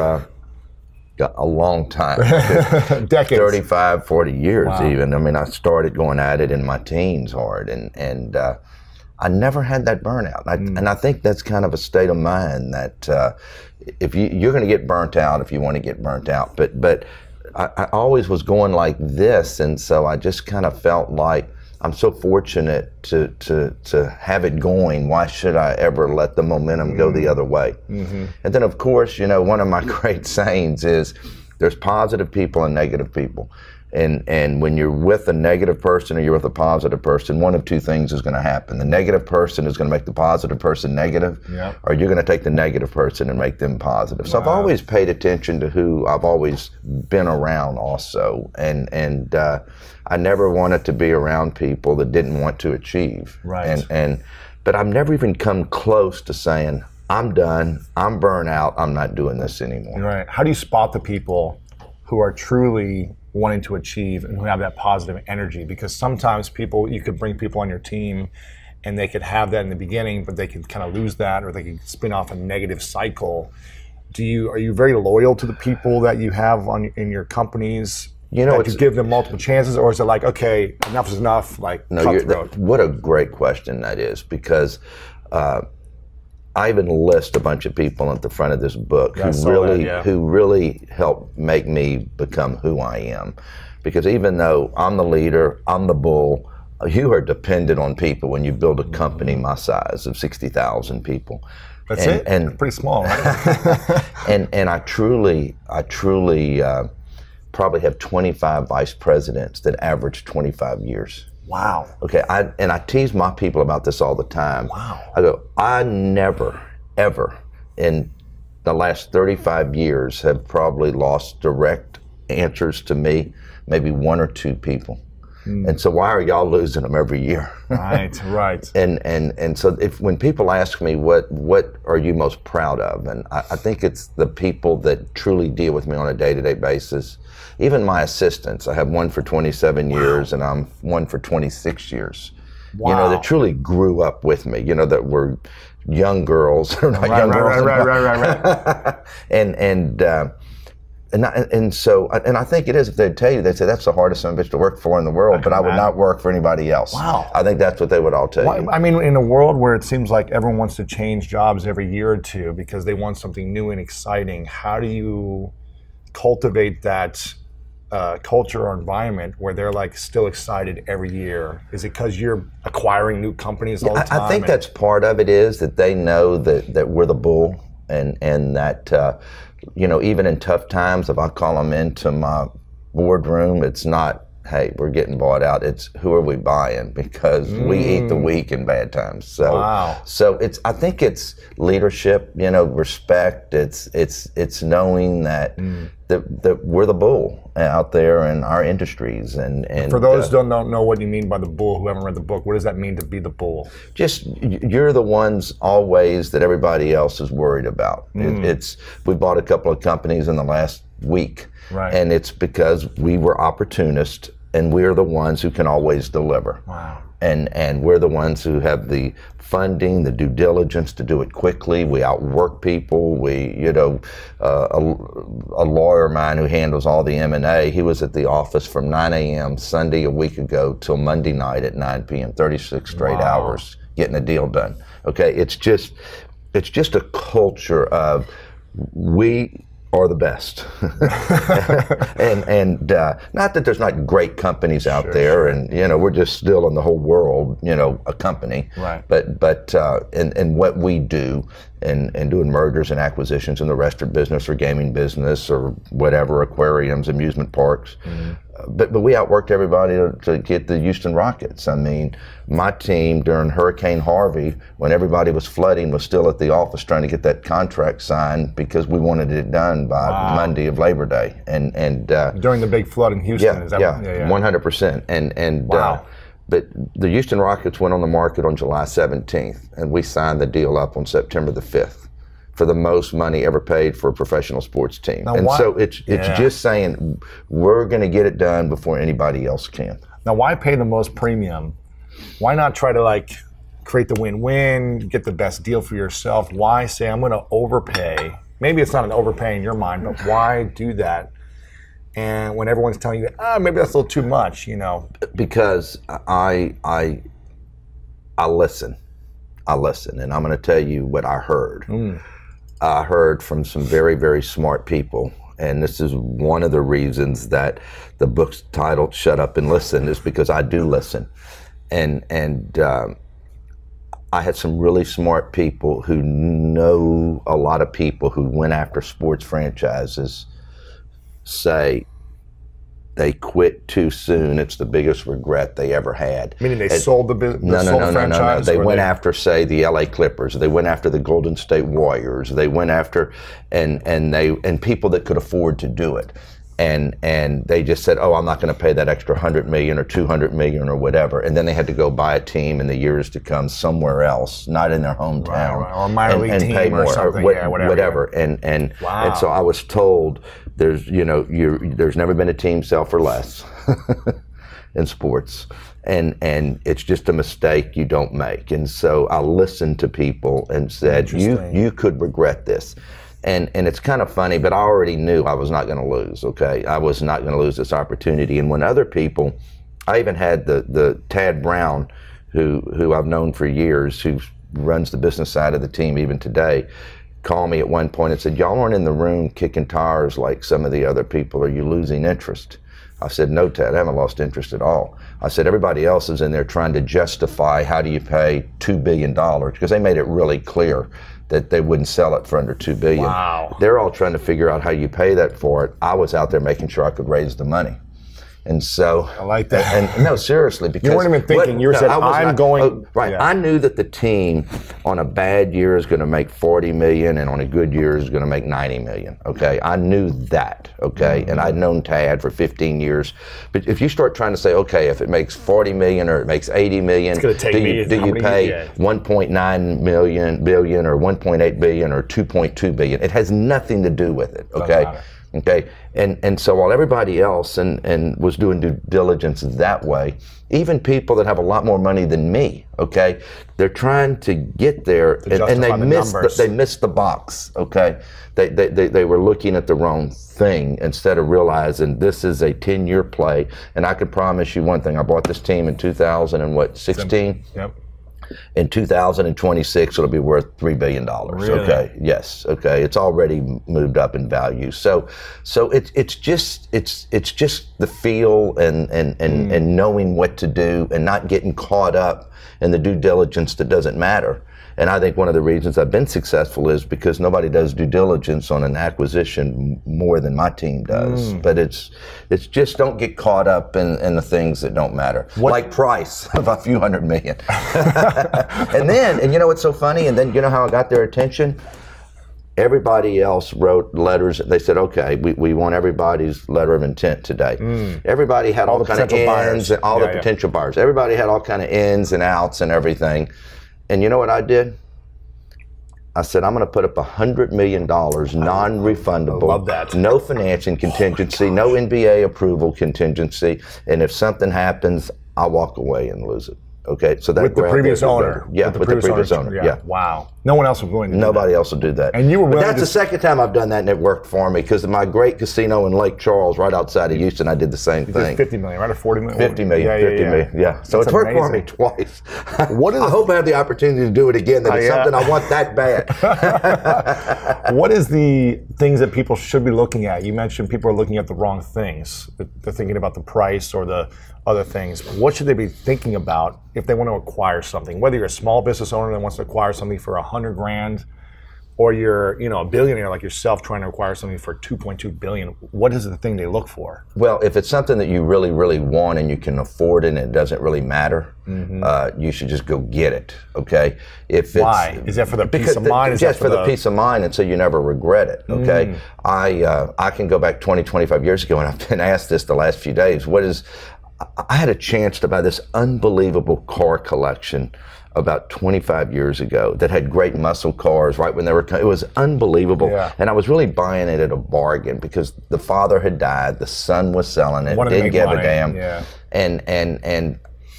a long time. Decades. 35, 40 years. Wow. Even. I mean, I started going at it in my teens hard, and I never had that burnout. And I think that's kind of a state of mind that if you're going to get burnt out if you want to get burnt out. But I always was going like this, and so I just kind of felt like I'm so fortunate to have it going. Why should I ever let the momentum go the other way? Mm-hmm. And then, of course, you know, one of my great sayings is there's positive people and negative people. And when you're with a negative person or you're with a positive person, one of two things is going to happen. The negative person is going to make the positive person negative, or you're going to take the negative person and make them positive. So I've always paid attention to who I've always been around also. And I never wanted to be around people that didn't want to achieve. Right. But I've never even come close to saying, I'm done, I'm burnt out, I'm not doing this anymore. Right. How do you spot the people who are truly wanting to achieve and who have that positive energy? Because sometimes you could bring people on your team and they could have that in the beginning, but they could kind of lose that, or they could spin off a negative cycle. Are you very loyal to the people that you have in your companies? You know, you give them multiple chances, or is it like, okay, enough is enough, like cutthroat? What a great question that is, because I even list a bunch of people at the front of this book who really helped make me become who I am. Because even though I'm the leader, I'm the bull, you are dependent on people when you build a company my size of 60,000 people. That's it? And pretty small, right? and I truly probably have 25 vice presidents that average 25 years. Wow. Okay, I tease my people about this all the time. Wow. I go, I never, ever in the last 35 years have probably lost direct answers to me, maybe one or two people. And so why are y'all losing them every year? Right. And so when people ask me what are you most proud of, and I think it's the people that truly deal with me on a day-to-day basis. Even my assistants, I have one for 27 years and I'm one for 26 years. Wow. You know, that truly grew up with me, you know, that were young girls. Right. And so I think it is, if they'd tell you, they'd say, that's the hardest son of a bitch to work for in the world, but I would not work for anybody else. Wow. I think that's what they would all tell you. I mean, in a world where it seems like everyone wants to change jobs every year or two because they want something new and exciting, how do you cultivate that culture or environment where they're like still excited every year? Is it because you're acquiring new companies all the time? I think that's part of it, is that they know that we're the bull, and that you know, even in tough times, if I call them into my boardroom, it's not, hey, we're getting bought out. It's, who are we buying? Because we eat the weak in bad times. So, so I think it's leadership, you know, respect. It's knowing that that we're the bull out there in our industries. And for those who don't know what you mean by the bull, who haven't read the book, what does that mean to be the bull? Just, you're the ones always that everybody else is worried about. We bought a couple of companies in the last week. Right. And it's because we were opportunists, and we're the ones who can always deliver. Wow. And we're the ones who have the funding, the due diligence to do it quickly. We outwork people. We, you know, a lawyer of mine who handles all the M&A, he was at the office from 9 a.m. Sunday a week ago till Monday night at 9 p.m., 36 straight hours getting a deal done. Okay, it's just a culture of we are the best. and not that there's not great companies out there, and we're just still in the whole world, a company. Right. But in what we do, and doing mergers and acquisitions in the restaurant business or gaming business or whatever, aquariums, amusement parks. Mm-hmm. But we outworked everybody to get the Houston Rockets. I mean, my team during Hurricane Harvey, when everybody was flooding, was still at the office trying to get that contract signed because we wanted it done by Monday of Labor Day. And during the big flood in Houston, yeah, is that 100%. And wow. But the Houston Rockets went on the market on July 17th, and we signed the deal up on September the 5th. For the most money ever paid for a professional sports team. Now, and so it's just saying we're going to get it done before anybody else can. Now, why pay the most premium? Why not try to create the win-win, get the best deal for yourself? Why say I'm going to overpay? Maybe it's not an overpay in your mind, but why do that? And when everyone's telling you, maybe that's a little too much, Because I listen. I listen, and I'm going to tell you what I heard. I heard from some very, very smart people, and this is one of the reasons that the book's titled "Shut Up and Listen" is because I do listen, and I had some really smart people who know a lot of people who went after sports franchises say they quit too soon. It's the biggest regret they ever had. Meaning they sold the franchise? No. They went after, say, the LA Clippers. They went after the Golden State Warriors. They went after and people that could afford to do it. And they just said, I'm not going to pay that extra $100 million or $200 million or whatever. And then they had to go buy a team in the years to come somewhere else, not in their hometown, right. Or a minor league team pay more, or something, whatever. And so I was told there's never been a team sell for less in sports, and it's just a mistake you don't make. And so I listened to people and said, you could regret this. And it's kind of funny, but I already knew I was not going to lose, okay? I was not going to lose this opportunity. And when other people, I even had the Tad Brown, who I've known for years, who runs the business side of the team even today, call me at one point and said, y'all aren't in the room kicking tires like some of the other people. Are you losing interest? I said, no, Ted, I haven't lost interest at all. I said, everybody else is in there trying to justify how do you pay $2 billion, because they made it really clear that they wouldn't sell it for under $2 billion. Wow. They're all trying to figure out how you pay that for it. I was out there making sure I could raise the money. And so I like that. And no, seriously, because you weren't even thinking. You said, "I'm going." Right. Yeah. I knew that the team on a bad year is going to make $40 million, and on a good year is going to make $90 million. Okay, I knew that. Okay, and I'd known Tad for 15 years. But if you start trying to say, okay, if it makes $40 million or it makes $80 million, it's going to take do you pay 1.9 billion or 1.8 billion or 2.2 billion? It has nothing to do with it. Okay. Okay, and so while everybody else and was doing due diligence that way, even people that have a lot more money than me, okay, they're trying to get there and they missed the box. Okay, they were looking at the wrong thing instead of realizing this is a 10-year play. And I can promise you one thing: I bought this team in 2016. Yep. In 2026, it'll be worth $3 billion. Really? Okay. Yes. Okay. It's already moved up in value. So it's just the feel and knowing what to do and not getting caught up in the due diligence that doesn't matter. And I think one of the reasons I've been successful is because nobody does due diligence on an acquisition more than my team does. But it's just don't get caught up in the things that don't matter. Like price of a few $100 million. and you know what's so funny? And then you know how I got their attention? Everybody else wrote letters. They said, okay, we want everybody's letter of intent today. Everybody had all kind of ins and all the potential buyers. Everybody had all kind of ins and outs and everything. And you know what I did? I said, I'm going to put up $100 million non-refundable. Love that. No financing contingency, no NBA approval contingency. And if something happens, I'll walk away and lose it. Okay, so that with the previous owner. Yeah, with the previous owner. Yeah. Wow. No one else was willing to do Nobody that. else will do that. And you were But willing that's the second time I've done that, and it worked for me, because my great casino in Lake Charles, right outside of Houston, I did the same You thing. did 50 million, right? Or 40 million? 50 million, Yeah, 50 million, yeah. So That's it's worked for me amazing. twice. What I hope I have the opportunity to do it again. That it's yeah. something I want that bad. What is the things that people should be looking at? You mentioned people are looking at the wrong things. They're thinking about the price or the other things. What should they be thinking about if they want to acquire something? Whether you're a small business owner that wants to acquire something for $100,000, or you're, a billionaire like yourself trying to acquire something for $2.2 billion. What is the thing they look for? Well, if it's something that you really, really want and you can afford it and it doesn't really matter, you should just go get it. Okay? If Why? Is that for the peace of mind? Is Just that for the peace of mind, and so you never regret it. Okay? I can go back 20, 25 years ago, and I've been asked this the last few days. I had a chance to buy this unbelievable car collection about 25 years ago that had great muscle cars right when they were, it was unbelievable. Yeah. And I was really buying it at a bargain because the father had died, the son was selling it, Wanted to didn't make give money. a damn. Yeah. And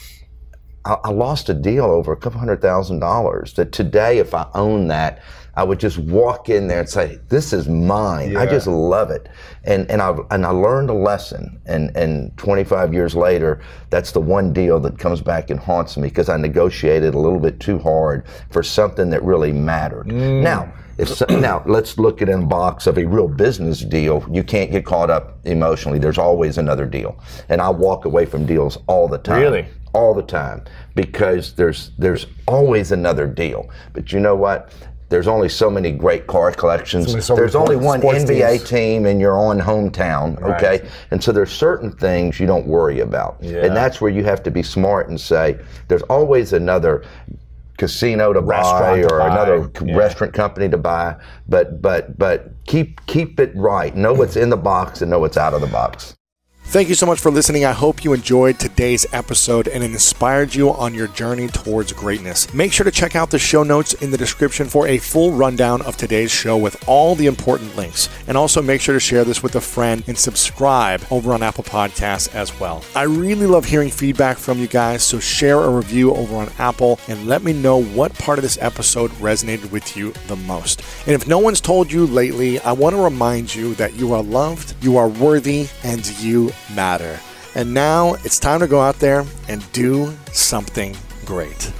I lost a deal over a couple $100,000 that today, if I owned that, I would just walk in there and say, this is mine. I just love it. And I learned a lesson. And 25 years later, that's the one deal that comes back and haunts me because I negotiated a little bit too hard for something that really mattered. Now, now let's look at a box of a real business deal. You can't get caught up emotionally. There's always another deal. And I walk away from deals all the time. Really? All the time. Because there's always another deal. But you know what? There's only so many great car collections. There's only one NBA team in your own hometown, okay? Right. And so there's certain things you don't worry about. Yeah. And that's where you have to be smart and say, there's always another casino to buy or another restaurant company to buy, but keep it right. Know what's in the box and know what's out of the box. Thank you so much for listening. I hope you enjoyed today's episode and it inspired you on your journey towards greatness. Make sure to check out the show notes in the description for a full rundown of today's show with all the important links. And also make sure to share this with a friend and subscribe over on Apple Podcasts as well. I really love hearing feedback from you guys, so share a review over on Apple and let me know what part of this episode resonated with you the most. And if no one's told you lately, I want to remind you that you are loved, you are worthy, and you matter. And now it's time to go out there and do something great.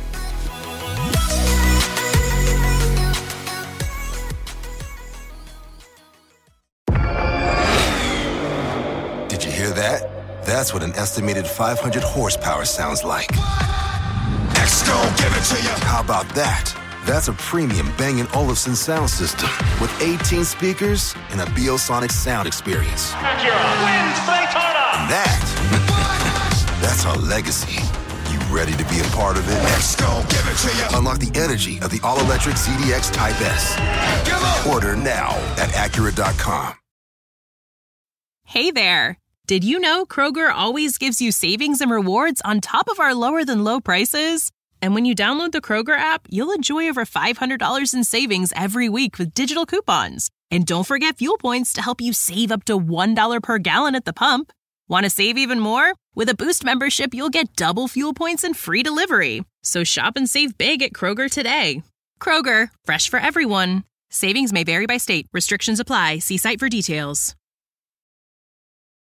Did you hear that? That's what an estimated 500 horsepower sounds like. Next, go give it to you. How about that? That's a premium Bang & Olufsen sound system with 18 speakers and a Biosonic sound experience. And that's our legacy. You ready to be a part of it? Let's go, give it to you. Unlock the energy of the all-electric ZDX Type S. Order now at Acura.com. Hey there. Did you know Kroger always gives you savings and rewards on top of our lower-than-low prices? And when you download the Kroger app, you'll enjoy over $500 in savings every week with digital coupons. And don't forget fuel points to help you save up to $1 per gallon at the pump. Want to save even more? With a Boost membership, you'll get double fuel points and free delivery. So shop and save big at Kroger today. Kroger, fresh for everyone. Savings may vary by state. Restrictions apply. See site for details.